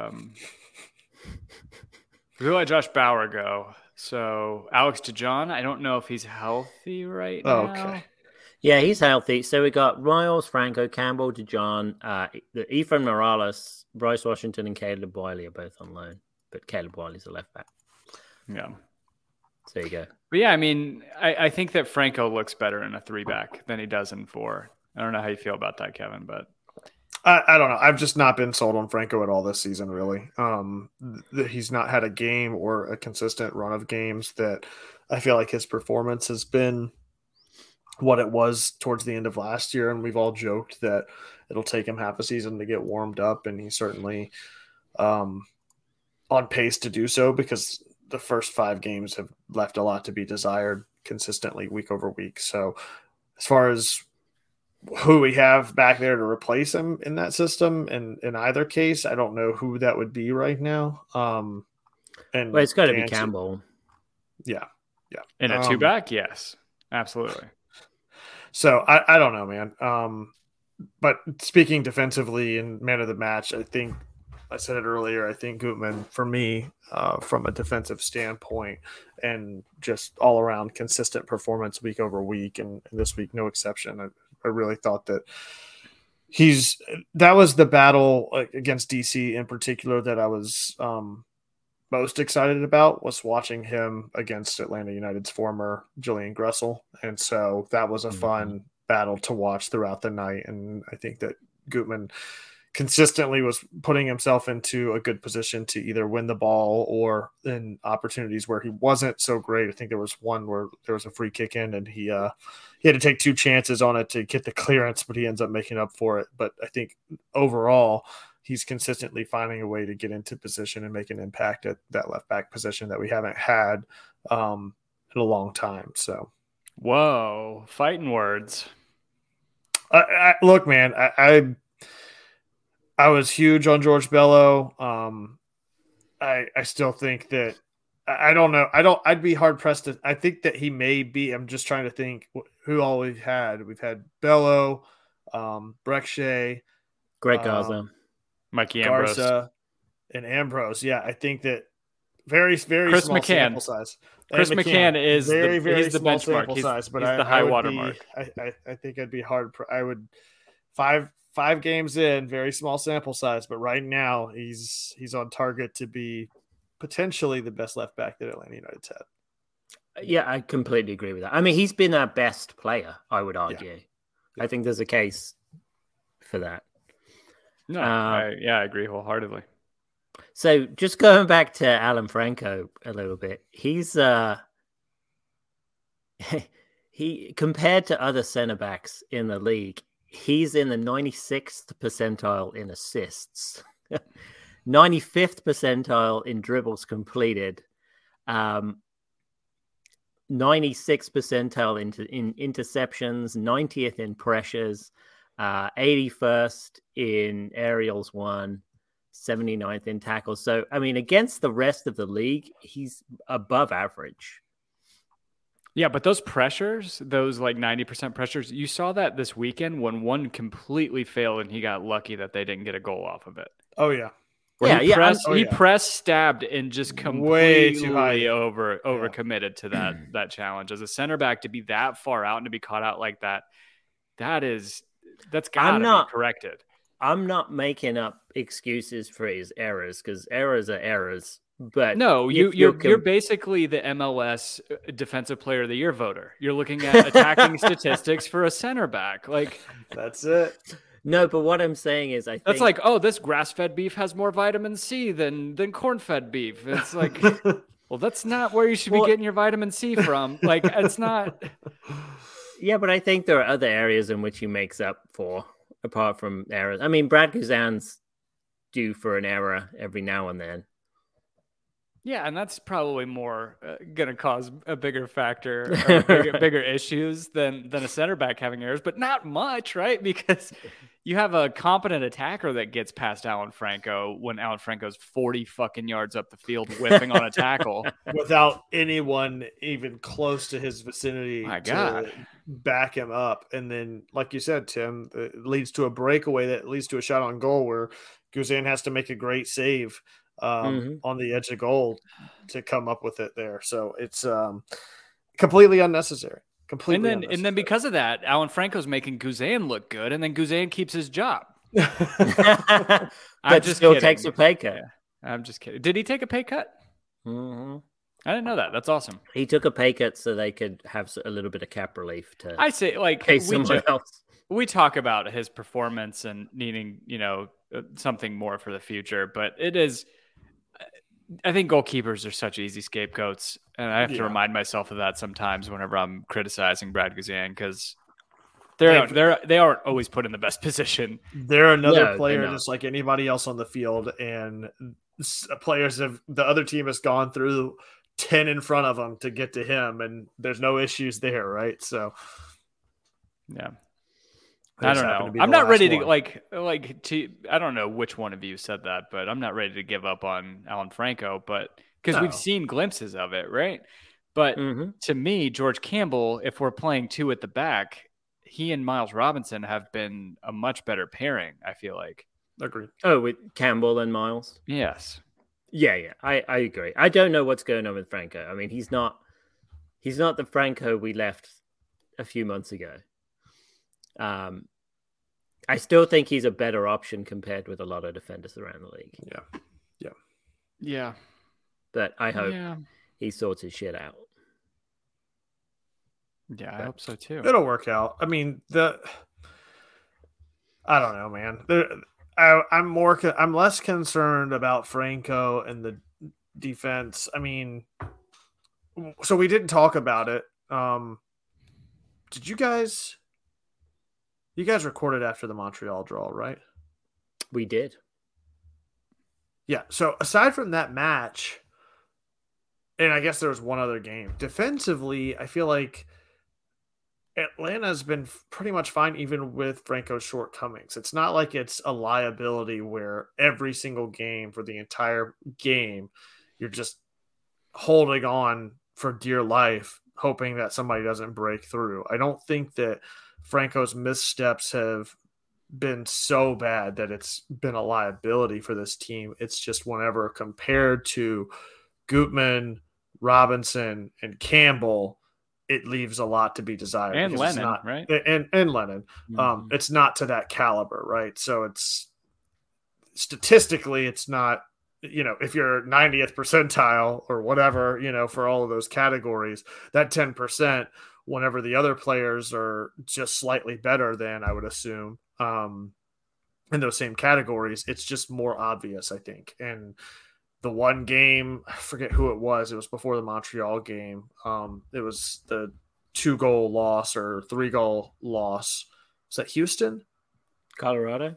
We let Josh Bauer go. So Alex DeJohn, I don't know if he's healthy right now. Okay. Yeah, he's healthy. So we got Riles, Franco, Campbell, DeJohn, Ethan Morales, Bryce Washington, and Caleb Wiley are both on loan. But Caleb Wiley's a left back. Yeah. So there you go. But yeah, I mean, I think that Franco looks better in a 3 back than he does in 4. I don't know how you feel about that, Kevin, but I don't know. I've just not been sold on Franco at all this season, really. He's not had a game or a consistent run of games that I feel like his performance has been what it was towards the end of last year. And we've all joked that it'll take him half a season to get warmed up. And he's certainly on pace to do so, because the first 5 games have left a lot to be desired consistently week over week. So as far as who we have back there to replace him in that system, and in either case, I don't know who that would be right now. And well, it's got to be Campbell. Yeah. In a 2 back, yes, absolutely. So I don't know, man. But speaking defensively and man of the match, I think I said it earlier. I think Gutman, for me, from a defensive standpoint and just all around consistent performance week over week, and this week no exception. I really thought that that was the battle against DC in particular that I was most excited about, was watching him against Atlanta United's former Julian Gressel. And so that was a fun battle to watch throughout the night. And I think that Gutman consistently was putting himself into a good position to either win the ball or in opportunities where he wasn't so great. I think there was one where there was a free kick in and he had to take 2 chances on it to get the clearance, but he ends up making up for it. But I think overall he's consistently finding a way to get into position and make an impact at that left back position that we haven't had in a long time. So, whoa, fighting words. Look, man, I was huge on George Bello. I still think that I don't know. I'd be hard pressed to. I think that he may be. I'm just trying to think who all we've had. We've had Bello, Breck Shea, Greg Garza, Mikey Ambrose, Garza, and Ambrose. Yeah, I think that very Chris small McCann. sample size. Chris McCann is very he's the small benchmark. sample He's, size, but he's the high water mark. I think I'd be hard. I would 5 games in, very small sample size, but right now he's on target to be potentially the best left back that Atlanta United's had. Yeah, I completely agree with that. I mean, he's been our best player, I would argue. Yeah. I think there's a case for that. No, I agree wholeheartedly. So just going back to Alan Franco a little bit, he's he compared to other center backs in the league, he's in the 96th percentile in assists, 95th percentile in dribbles completed, 96th percentile in interceptions, 90th in pressures, 81st in aerials won, 79th in tackles. So, I mean, against the rest of the league, he's above average. Yeah, but those pressures, those like 90% pressures, you saw that this weekend when one completely failed and he got lucky that they didn't get a goal off of it. Oh, yeah. He pressed, stabbed, and just completely over committed to that challenge. As a center back, to be that far out and to be caught out like that, that's got to be corrected. I'm not making up excuses for his errors, because errors are errors. But no, you're basically the MLS Defensive Player of the Year voter. You're looking at attacking statistics for a center back. Like, that's it. No, but what I'm saying is, that's like, oh, this grass-fed beef has more vitamin C than corn-fed beef. It's like, well, that's not where you should be getting your vitamin C from. Like, it's not. Yeah, but I think there are other areas in which he makes up for, apart from errors. I mean, Brad Guzan's due for an error every now and then. Yeah, and that's probably more going to cause a bigger factor, or bigger issues than a center back having errors, but not much, right? Because you have a competent attacker that gets past Alan Franco when Alan Franco's 40 fucking yards up the field whipping on a tackle. Without anyone even close to his vicinity My to God. back him up. And then, like you said, Tim, it leads to a breakaway that leads to a shot on goal where Guzan has to make a great save on the edge of goal to come up with it there. So it's completely unnecessary. Completely And then because of that, Alan Franco's making Guzan look good, and then Guzan keeps his job. But I'm just still kidding. takes a pay cut. Yeah, I'm just kidding. Did he take a pay cut? Mhm. I didn't know that. That's awesome. He took a pay cut so they could have a little bit of cap relief to I say, like, pay someone else. we talk about his performance and needing, something more for the future, but it is. I think goalkeepers are such easy scapegoats, and I have to remind myself of that sometimes whenever I'm criticizing Brad Guzan, because they aren't always put in the best position. They're another No, player they're not. just like anybody else on the field, and the other team has gone through 10 in front of them to get to him, and there's no issues there, right? So Yeah. they I just don't happen know. be I'm the not last ready to one. I don't know which one of you said that, but I'm not ready to give up on Alan Franco, but because No. we've seen glimpses of it, right? But to me, George Campbell, if we're playing two at the back, he and Miles Robinson have been a much better pairing, I feel like. Agreed. Oh, with Campbell and Miles? Yes. Yeah, I agree. I don't know what's going on with Franco. I mean, he's not the Franco we left a few months ago. I still think he's a better option compared with a lot of defenders around the league. Yeah. But I hope Yeah. he sorts his shit out. Yeah, I hope so too. It'll work out. I mean, I don't know, man. I'm less concerned about Franco and the defense. I mean, so we didn't talk about it. Did you guys recorded after the Montreal draw, right? We did. Yeah. So aside from that match, and I guess there was one other game, defensively, I feel like Atlanta's been pretty much fine, even with Franco's shortcomings. It's not like it's a liability where every single game for the entire game, you're just holding on for dear life, hoping that somebody doesn't break through. I don't think that Franco's missteps have been so bad that it's been a liability for this team. It's just whenever compared to Gutman, Robinson, and Campbell, it leaves a lot to be desired. And because Lennon, right? And Lennon. It's not to that caliber, right? So it's statistically, it's not, if you're 90th percentile or whatever, for all of those categories, that 10%, whenever the other players are just slightly better than, I would assume, in those same categories, it's just more obvious, I think. And the one game, I forget who it was before the Montreal game. It was the 2-goal loss or 3-goal loss. Was that Houston? Colorado,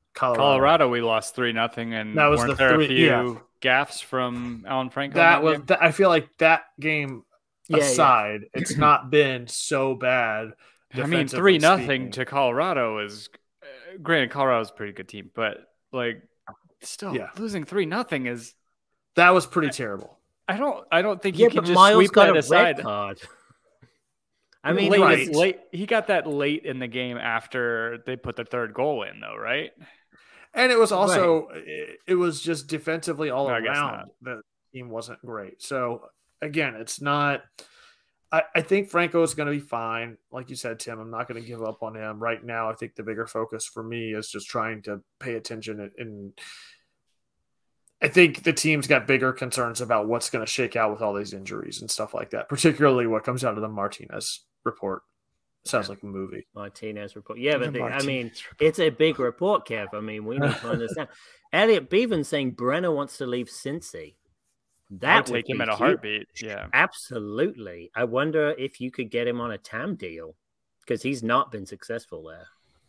we lost 3-0, and that was weren't the there three- a few yeah. gaffes from Alan Franco? That in was. game? I feel like that game aside, it's not been so bad. I mean, defensively 3-0 speaking. to Colorado is granted. Colorado's a pretty good team, but still losing 3-0 is. That was pretty terrible. I don't think yeah, you can but just Miles sweep got that a aside. red card. I mean, late. He got that late in the game after they put the third goal in, though, right? And it was also it was just defensively all No, I guess around. not. The team wasn't great. So again, it's not. I think Franco is going to be fine. Like you said, Tim, I'm not going to give up on him right now. I think the bigger focus for me is just trying to pay attention and I think the team's got bigger concerns about what's going to shake out with all these injuries and stuff like that, particularly what comes out of the Martinez report. Sounds like a movie. Martinez report. Yeah, but The I mean, Martinez report. it's a big report, Kev. I mean, we need to understand. Elliot Bevan saying Brenner wants to leave Cincy. That would take him be in a huge. heartbeat. Yeah. Absolutely. I wonder if you could get him on a TAM deal. because he's not been successful there.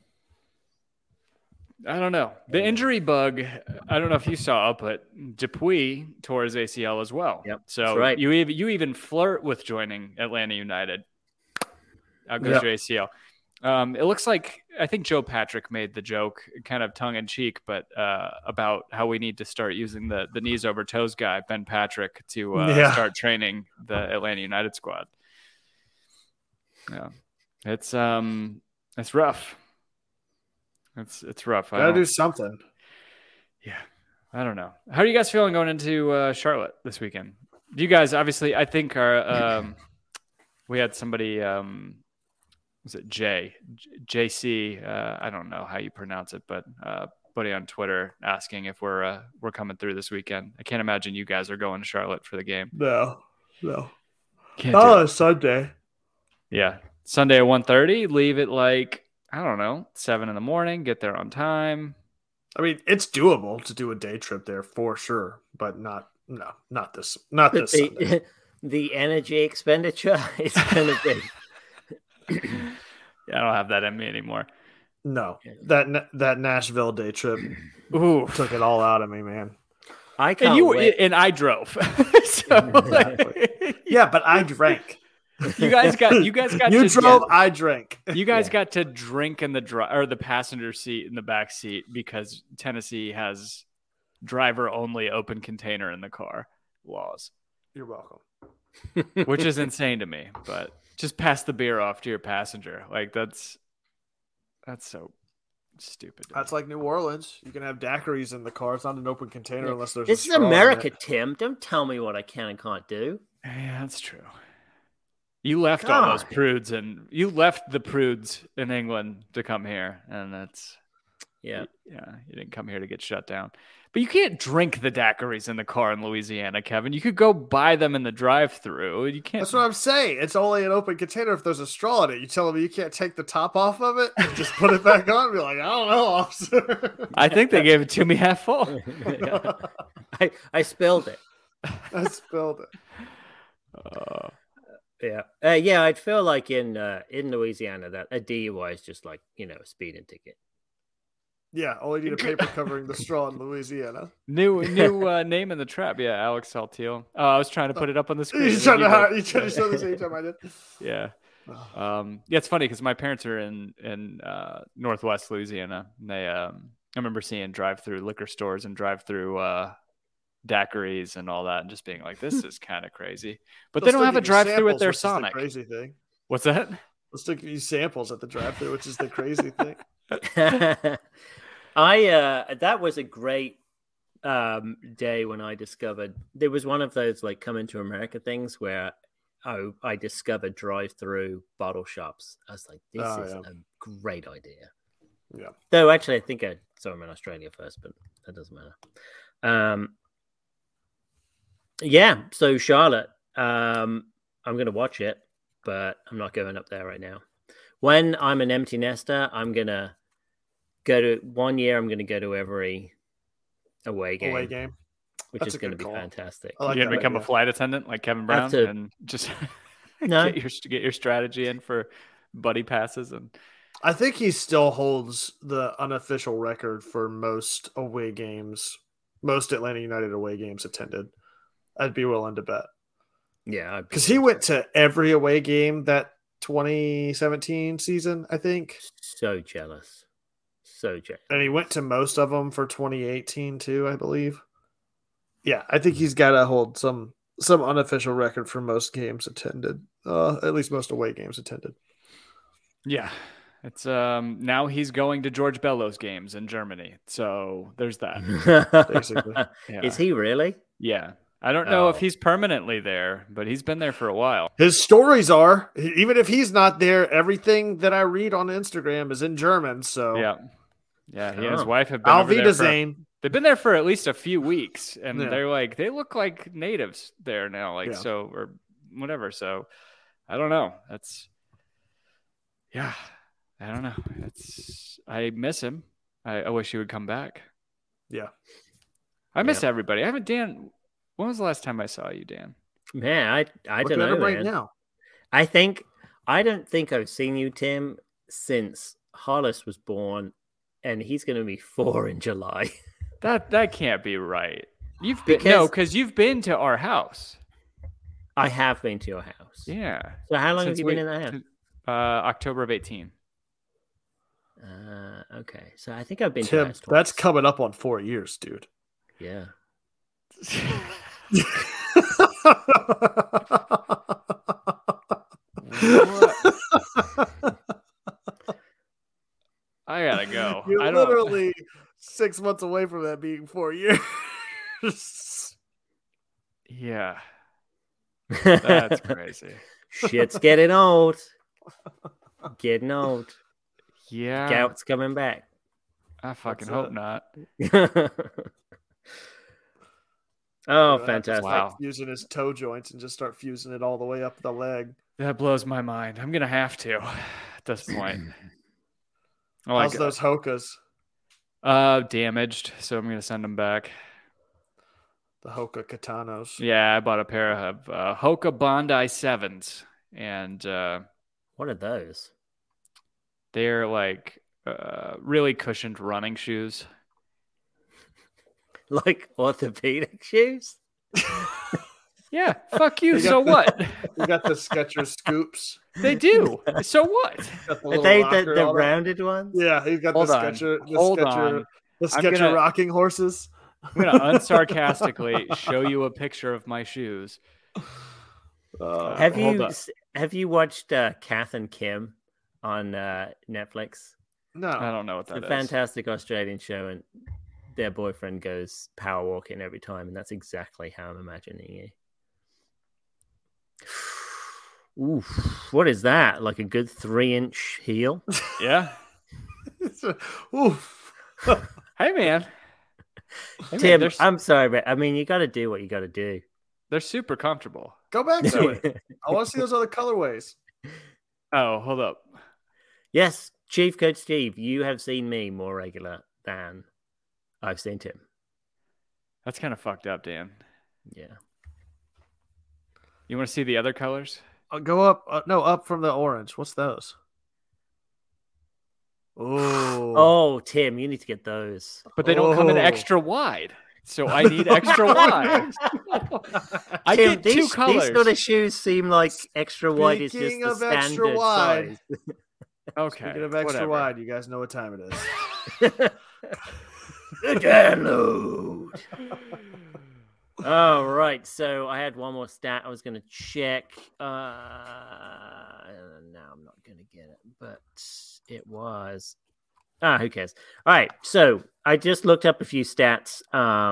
I don't know. The injury bug, I don't know if you saw, but Dupuis tore his ACL as well. Yep, So that's right. you even flirt with joining Atlanta United. Out goes your ACL. It looks like, I think Joe Patrick made the joke, kind of tongue in cheek, but about how we need to start using the knees over toes guy, Ben Patrick, to start training the Atlanta United squad. Yeah, it's rough. It's rough. Gotta do something. Yeah, I don't know. How are you guys feeling going into Charlotte this weekend? You guys, obviously, I think are. We had somebody. Was it JC? I don't know how you pronounce it, but buddy on Twitter asking if we're coming through this weekend. I can't imagine you guys are going to Charlotte for the game. No. Can't do it. Sunday. Yeah, Sunday at 1:30. Leave it like, I don't know, 7 a.m. Get there on time. I mean, it's doable to do a day trip there for sure, but not this Sunday. The energy expenditure is going to be. Yeah, I don't have that in me anymore. No, that Nashville day trip took it all out of me, man. I can't wait. And I drove. Yeah, but I drank. You guys got You to drove, I drank. You guys got to drink in the passenger seat in the back seat because Tennessee has driver only open container in the car laws. You're welcome. Which is insane to me, but just pass the beer off to your passenger. Like that's so stupid. That's like New Orleans. You can have daiquiris in the car. It's not an open container unless there's. This is America, Tim. Don't tell me what I can and can't do. Yeah, that's true. You left all those prudes, and you left the prudes in England to come here, and that's you didn't come here to get shut down. But you can't drink the daiquiris in the car in Louisiana, Kevin. You could go buy them in the drive-thru. You can't. That's what I'm saying. It's only an open container if there's a straw in it. You tell me you can't take the top off of it and just put it back on and be like, I don't know, officer. I think they gave it to me half full. I spilled it. I spilled it. Yeah. I'd feel like in Louisiana that a DUI is just like, a speeding ticket. Yeah, only need a paper covering the straw in Louisiana. New name in the trap. Yeah, Alex Saltiel. Oh, I was trying to put it up on the screen. You tried to show the same time I did. Yeah. Yeah, it's funny because my parents are in Northwest Louisiana. And they I remember seeing drive-through liquor stores and drive-through daiquiris and all that, and just being like, "This is kind of crazy." But they don't have a drive-through at their Sonic. The crazy thing. What's that? Let's take these samples at the drive-through, which is the crazy thing. That was a great day when I discovered there was one of those like Coming to America things where I discovered drive-through bottle shops. I was like, this is a great idea. Yeah. Though actually, I think I saw them in Australia first, but that doesn't matter. Yeah. So Charlotte, I'm going to watch it, but I'm not going up there right now. When I'm an empty nester, I'm going to go to 1 year. I'm going to go to every away game. Which is going to be fantastic. You're going to become a flight attendant like Kevin Brown and just get your strategy in for buddy passes. And I think he still holds the unofficial record for most away games, most Atlanta United away games attended. I'd be willing to bet. Yeah. Because he went to every away game that 2017 season, I think. So jealous. And he went to most of them for 2018 too, I believe. Yeah, I think he's got to hold some unofficial record for most games attended. At least most away games attended. Yeah. It's now he's going to George Bellows games in Germany. So there's that. Basically. Yeah. Is he really? Yeah. I don't know if he's permanently there, but he's been there for a while. His stories are, even if he's not there, everything that I read on Instagram is in German. So yeah, he and his wife have been over there they've been there for at least a few weeks, and they're like, they look like natives there now, so or whatever. So I don't know. I don't know. I miss him. I wish he would come back. Yeah, I miss everybody. I haven't Dan. When was the last time I saw you, Dan? Man, I don't know. Right now, I think I don't think I've seen you, Tim, since Hollis was born, and he's going to be 4 in July. That can't be right. You've been because you've been to our house. I have been to your house. Yeah. So how long have Since you been in that house? October of 18. Okay. So I think I've been to Tim, that that's twice. coming up on 4 years, dude. Yeah. I gotta go. You're I don't. literally 6 months away from that being 4 years. Yeah, that's crazy. Shit's getting old. Getting old. Yeah, Gout's coming back. I fucking What's hope not. Oh, He'll have to fantastic. start fusing his toe joints and just start fusing it all the way up the leg. That blows my mind. I'm gonna have to at this point. Oh my How's God. those Hokas? Damaged, so I'm gonna send them back. The Hoka Katanos. Yeah, I bought a pair of Hoka Bondi 7s, and What are those? they're like really cushioned running shoes. Like orthopedic shoes? Yeah, fuck you. So what? You got the Skechers scoops. They do. So what? Got the Are little they rocker the on it. rounded ones? Yeah, he's got Hold the on. Sketcher, Hold on. the I'm Sketcher gonna- rocking horses. I'm gonna unsarcastically show you a picture of my shoes. Have Hold up. you watched Kath and Kim on Netflix? No, I don't know what It's that a is. fantastic Australian show, and their boyfriend goes power walking every time, and that's exactly how I'm imagining it. Oof, what is that? Like a good 3-inch heel? Yeah. Oof. Hey man. Hey, man, Tim, they're, I'm sorry, but I mean, you got to do what you got to do. they're super comfortable. Go back to it. I want to see those other colorways. Oh, hold up. Yes, Chief Coach Steve, you have seen me more regular than I've seen Tim. That's kind of fucked up, Dan. Yeah. You want to see the other colors? Go up. No, up from the orange. What's those? Oh. Oh, Tim, you need to get those. But they don't come in Oh. extra wide. So I need extra wide. I Tim, get two these colors. sort of shoes seem like extra wide is just Speaking the of extra standard wide. size. Okay. Speaking of extra whatever. wide, you guys know what time it is. The download. All right, so I had one more stat I was going to check. Now I'm not going to get it, but it was. Who cares? All right, so I just looked up a few stats.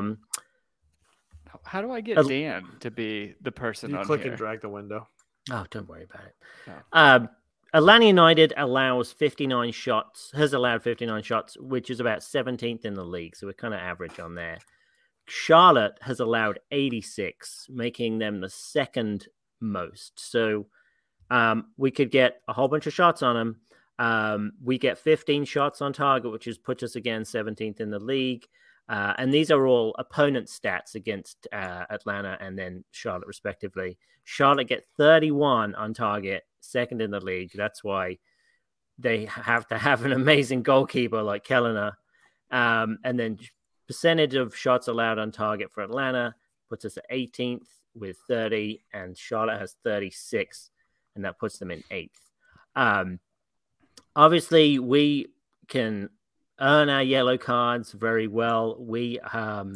How do I get As- Dan to be the person You on click here? and drag the window. Oh, don't worry about it. Oh. Atlanta United has allowed 59 shots, which is about 17th in the league. So we're kind of average on there. Charlotte has allowed 86, making them the second most. So we could get a whole bunch of shots on them. We get 15 shots on target, which puts us again 17th in the league. And these are all opponent stats against Atlanta and then Charlotte, respectively. Charlotte get 31 on target, second in the league. That's why they have to have an amazing goalkeeper like Kellner. And then percentage of shots allowed on target for Atlanta puts us at 18th with 30, and Charlotte has 36, and that puts them in 8th. Obviously, we can earn our yellow cards very well. We are,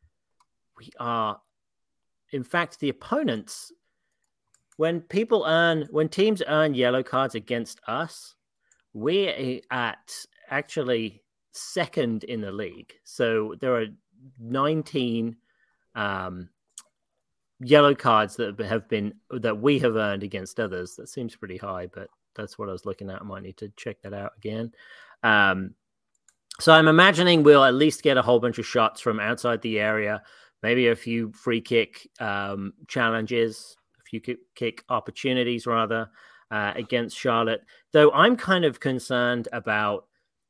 in fact, the opponents. When teams earn yellow cards against us, we're at actually second in the league. So there are 19 yellow cards that we have earned against others. That seems pretty high, but that's what I was looking at. I might need to check that out again. So I'm imagining we'll at least get a whole bunch of shots from outside the area, maybe a few free kick challenges, a few kick opportunities rather, against Charlotte. Though I'm kind of concerned about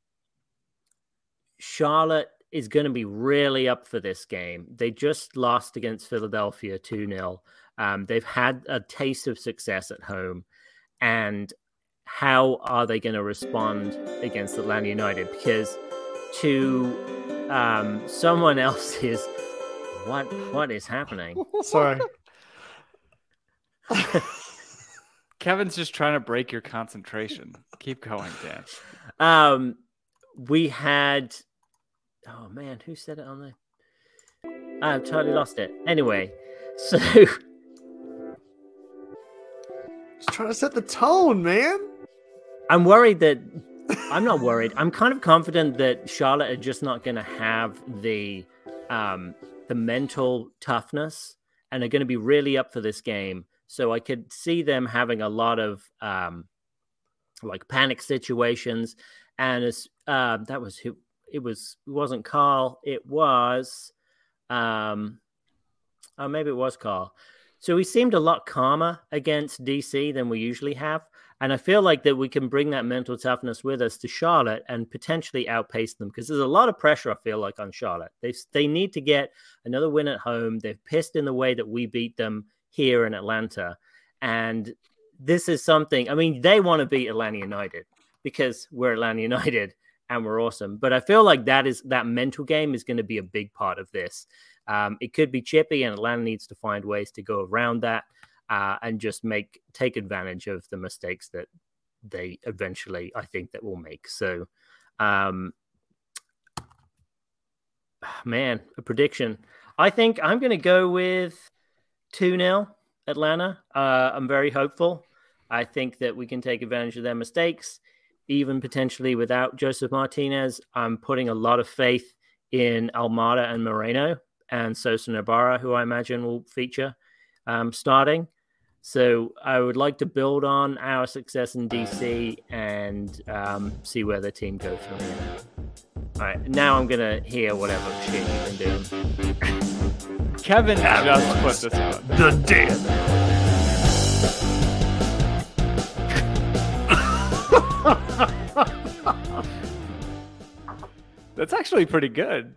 Charlotte is going to be really up for this game. They just lost against Philadelphia 2-0. They've had a taste of success at home. and how are they going to respond against Atlanta United? Because to someone else's, what is happening? Sorry. Kevin's just trying to break your concentration. Keep going, Dan. We had, oh man, who said it on there? I've totally lost it. Anyway, so Just trying to set the tone, man. I'm worried that I'm not worried. I'm kind of confident that Charlotte are just not going to have the mental toughness and are going to be really up for this game. So I could see them having a lot of like panic situations. And that was who it was. It wasn't Carl. It was maybe it was Carl. So we seemed a lot calmer against DC than we usually have. And I feel like that we can bring that mental toughness with us to Charlotte and potentially outpace them, because there's a lot of pressure, I feel like, on Charlotte. They need to get another win at home. They've pissed in the way that we beat them here in Atlanta. And this is something, I mean, they want to beat Atlanta United because we're Atlanta United and we're awesome. But I feel like that mental game is going to be a big part of this. It could be chippy, and Atlanta needs to find ways to go around that. And just take advantage of the mistakes that they eventually, I think, that will make. So, man, a prediction. I think I'm going to go with 2-0 Atlanta. I'm very hopeful. I think that we can take advantage of their mistakes, even potentially without Joseph Martinez. I'm putting a lot of faith in Almada and Moreno and Sosa Navarra, who I imagine will feature starting. So I would like to build on our success in DC and see where the team goes from here. All right, now I'm going to hear whatever shit you've been doing. Kevin just put this on. The dead. That's actually pretty good.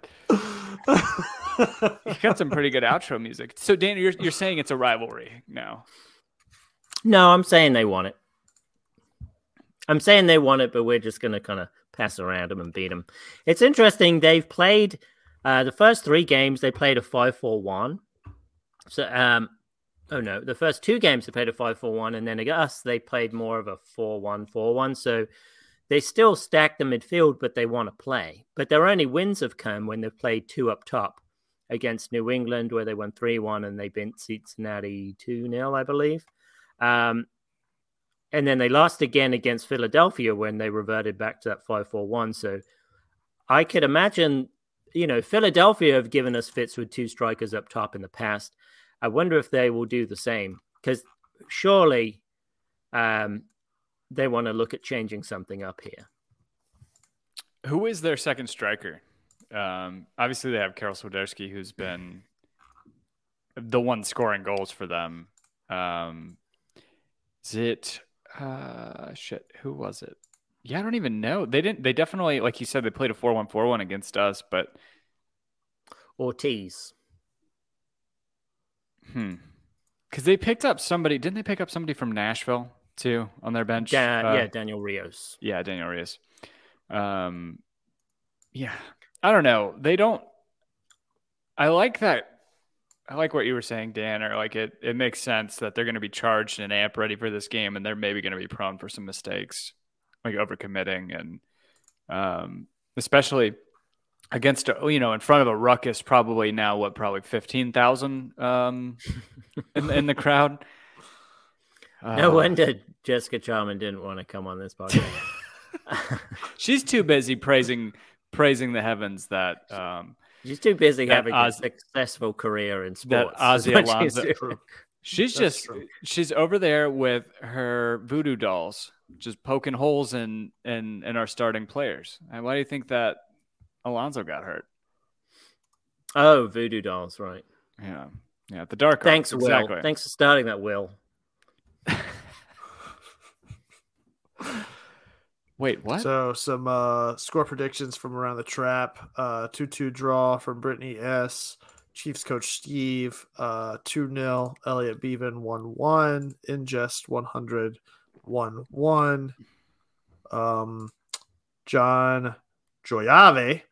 You got some pretty good outro music. So, Dan, you're saying it's a rivalry now? No, I'm saying they want it. I'm saying they want it, but we're just going to kind of pass around them and beat them. It's interesting. They've played the first 3 games. They played a 5-4-1. So, the first 2 games they played a 5-4-1, and then against us they played more of a 4-1-4-1. So they still stack the midfield, but they want to play. But their only wins have come when they've played 2 up top against New England, where they won 3-1, and they beat Cincinnati 2-0, I believe. And then they lost again against Philadelphia when they reverted back to that 5-4-1. So I could imagine, Philadelphia have given us fits with 2 strikers up top in the past. I wonder if they will do the same, because surely they want to look at changing something up here. Who is their second striker? Obviously, they have Karol Swiderski, who's been the one scoring goals for them. Is it who was it? Yeah, I don't even know. They definitely, like you said, they played a 4-1-4-1 against us, but Ortiz. Because they picked up somebody. Didn't they pick up somebody from Nashville too on their bench? Daniel Rios. Yeah, Daniel Rios. Yeah, I don't know. They don't. I like that. I like what you were saying, Dan, or like it makes sense that they're going to be charged and amp ready for this game, and they're maybe going to be prone for some mistakes, like overcommitting, and especially against, in front of a ruckus, probably 15,000 in the crowd. No wonder Jessica Charman didn't want to come on this podcast. She's too busy praising the heavens that she's too busy having a successful career in sports. That Ozzy Alonso. She's over there with her voodoo dolls, just poking holes in our starting players. And why do you think that Alonso got hurt? Oh, voodoo dolls, right? Yeah. The dark. Thanks, arts, Will. exactly. Thanks for starting that, Will. Wait, what? So some score predictions from around the trap. 2-2 draw from Brittany S. Chiefs coach Steve. 2-0. Elliot Bevan 1-1. Ingest 100. 1-1. John Joyave,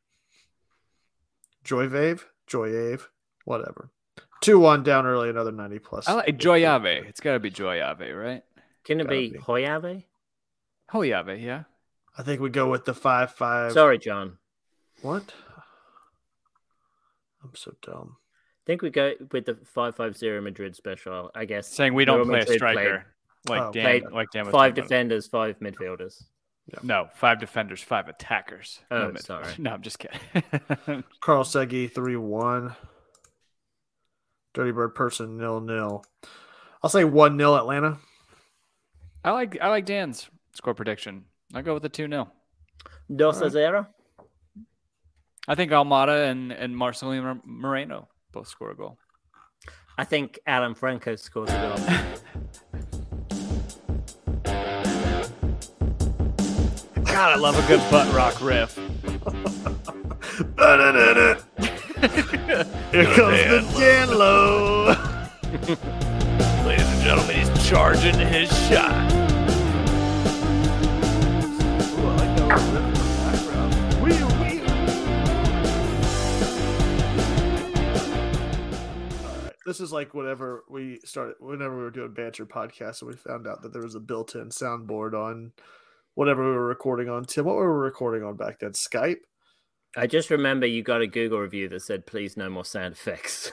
whatever. 2-1 down early, another 90 plus. I like Joyave. It's got to be Joyave, right? Can it Gotta be be. Hoyave? Joyave, yeah. I think we go with the 5-5. Sorry, John. What? I'm so dumb. I think we go with the 5-5-0 Madrid special. I guess Saying we don't Real play a Madrid striker like Oh, Dan. played Like Dan was 5 talking about. defenders, 5 midfielders. No, 5 defenders, 5 attackers. Oh, No midfielders. sorry. No, I'm just kidding. Carl Segi 3-1. Dirty Bird Person 0-0. I'll say 1-0 Atlanta. I like Dan's score prediction. I'll go with the 2-0. 2-0. I think Almada and Marcelino Moreno both score a goal. I think Alan Franco scores a goal. God, I love a good butt rock riff. Here comes the Danlo. Ladies and gentlemen, he's charging his shot. This is like whenever we were doing banter podcasts and we found out that there was a built-in soundboard on whatever we were recording on. Tim, what were we recording on back then? Skype? I just remember you got a Google review that said, please no more sound effects.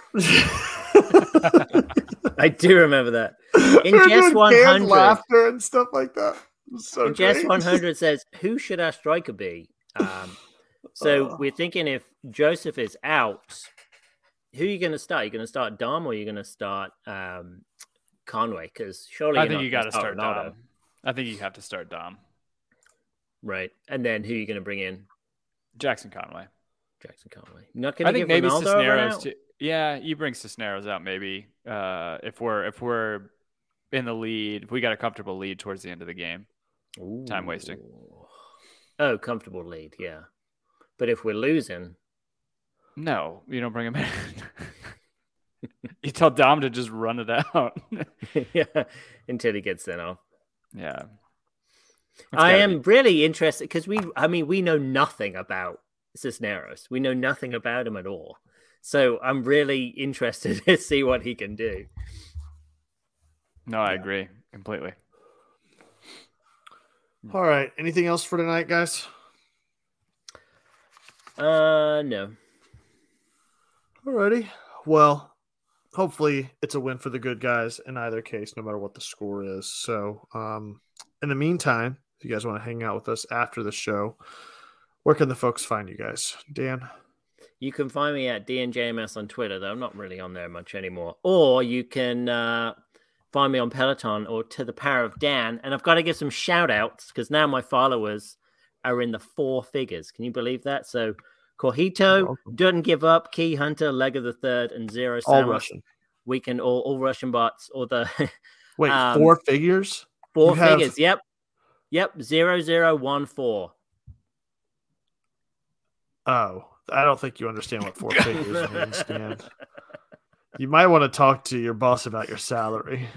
I do remember that. In We were Jess doing canned 100, laughter and stuff like that. It was so in Jess great. 100 says, who should our striker be? So we're thinking if Joseph is out, who are you going to start? Are you going to start Dom or are you going to start Conway? Because surely I think you got to to start Dom. I think you have to start Dom. Right. And then who are you going to bring in? Jackson Conway. Jackson Conway. Not going I to think give maybe Ronaldo a run Cisneros out? too. Yeah, you bring Cisneros out maybe if we're in the lead. If we got a comfortable lead towards the end of the game. Time wasting. Oh, comfortable lead, yeah. But if we're losing, No, you don't bring him in. You tell Dom to just run it out. yeah, until he gets sent off. Yeah. I am really interested because we know nothing about Cisneros. We know nothing about him at all. So I'm really interested to see what he can do. No, I agree completely. All right. Anything else for tonight, guys? No. Alrighty. Well, hopefully it's a win for the good guys in either case, no matter what the score is. So, in the meantime, if you guys want to hang out with us after the show, where can the folks find you guys? Dan? You can find me at DNJMS on Twitter, though I'm not really on there much anymore. Or you can find me on Peloton or To the Power of Dan. And I've got to give some shout outs because now my followers are in the 4 figures. Can you believe that? So Cojito, Doesn't Give Up, Key Hunter, Leg of the Third, and Zero All Samus. Russian. We can all Russian bots or the Wait, 4 figures? 4 You have- figures. Yep. 0014. Oh, I don't think you understand what 4 figures means, Dan. You might want to talk to your boss about your salary.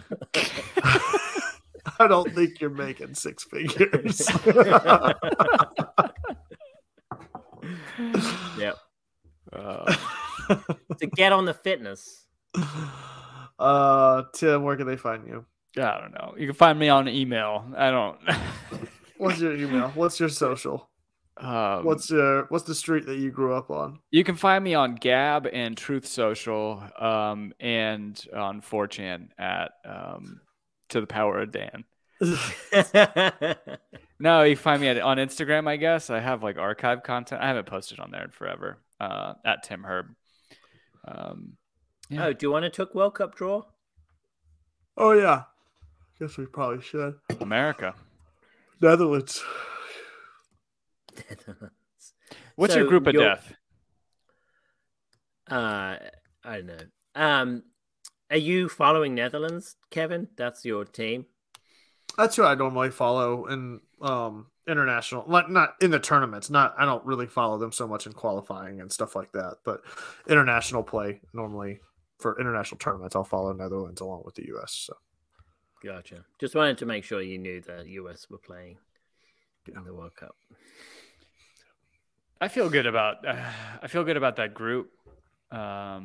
I don't think you're making 6 figures. Yep. To get on the fitness. Tim, where can they find you? I don't know. You can find me on email. I don't. What's your email? What's your social? What's the street that you grew up on? You can find me on Gab and Truth Social, and on 4chan at To the Power of Dan. No, you can find me on Instagram, I guess. I have like archive content. I haven't posted on there in forever. At Tim Herb. Yeah. Oh, do you want to took World Cup draw? Oh yeah, guess we probably should. America. Netherlands. What's So your group of you're- death? I don't know. Are you following Netherlands, Kevin? That's your team. That's who I normally follow in international, like not in the tournaments. I don't really follow them so much in qualifying and stuff like that. But international play normally for international tournaments, I'll follow Netherlands along with the U.S. So Gotcha. Just wanted to make sure you knew the US were playing in the World Cup. I feel good about that group. I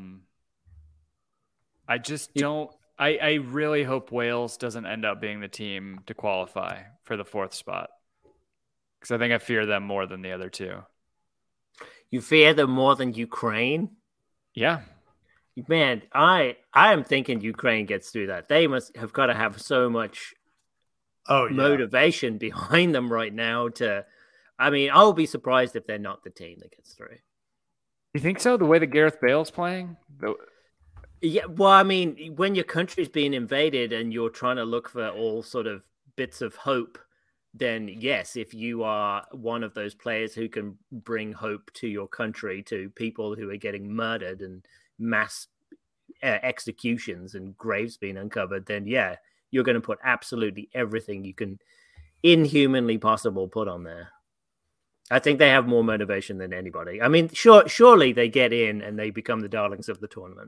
just don't. I really hope Wales doesn't end up being the team to qualify for the 4th spot, because I think I fear them more than the other two. You fear them more than Ukraine? Yeah. Man, I am thinking Ukraine gets through that. They must have got to have so much motivation behind them right now I'll be surprised if they're not the team that gets through. You think so? The way that Gareth Bale's playing? Yeah, well, when your country's being invaded and you're trying to look for all sort of bits of hope, then yes, if you are one of those players who can bring hope to your country, to people who are getting murdered and mass executions and graves being uncovered, then yeah, you're going to put absolutely everything you can inhumanly possible put on there. I think they have more motivation than anybody. Surely they get in and they become the darlings of the tournament.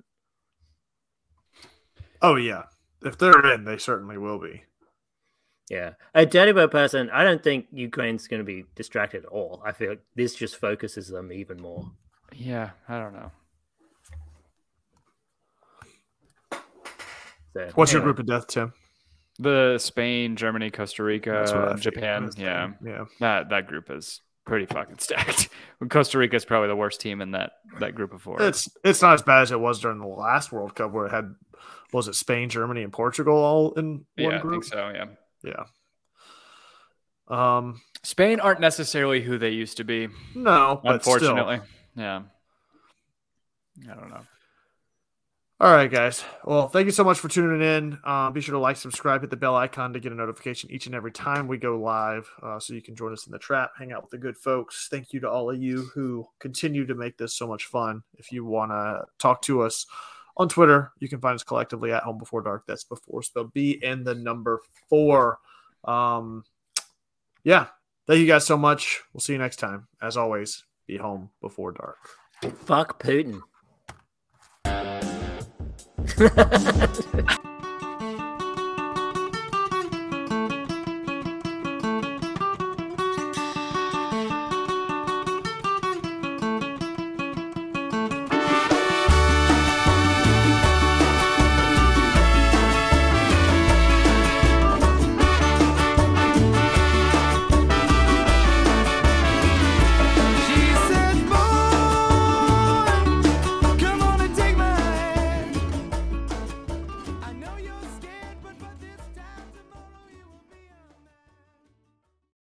Oh yeah, if they're in, they certainly will be. Yeah, a Dirty person, I don't think Ukraine's going to be distracted at all. I feel like this just focuses them even more. Yeah, I don't know. So, What's your group of death, Tim? The Spain, Germany, Costa Rica, Japan. Yeah. That group is pretty fucking stacked. Costa Rica is probably the worst team in that group of 4. It's not as bad as it was during the last World Cup, where it had, was it Spain, Germany, and Portugal all in one group? I think so. Yeah. Spain aren't necessarily who they used to be. No, unfortunately. Yeah. I don't know. All right, guys. Well, thank you so much for tuning in. Be sure to like, subscribe, hit the bell icon to get a notification each and every time we go live, so you can join us in the trap, hang out with the good folks. Thank you to all of you who continue to make this so much fun. If you want to talk to us on Twitter, you can find us collectively at Home Before Dark. That's before spelled B and the number 4. Yeah. Thank you guys so much. We'll see you next time. As always, be home before dark. Fuck Putin.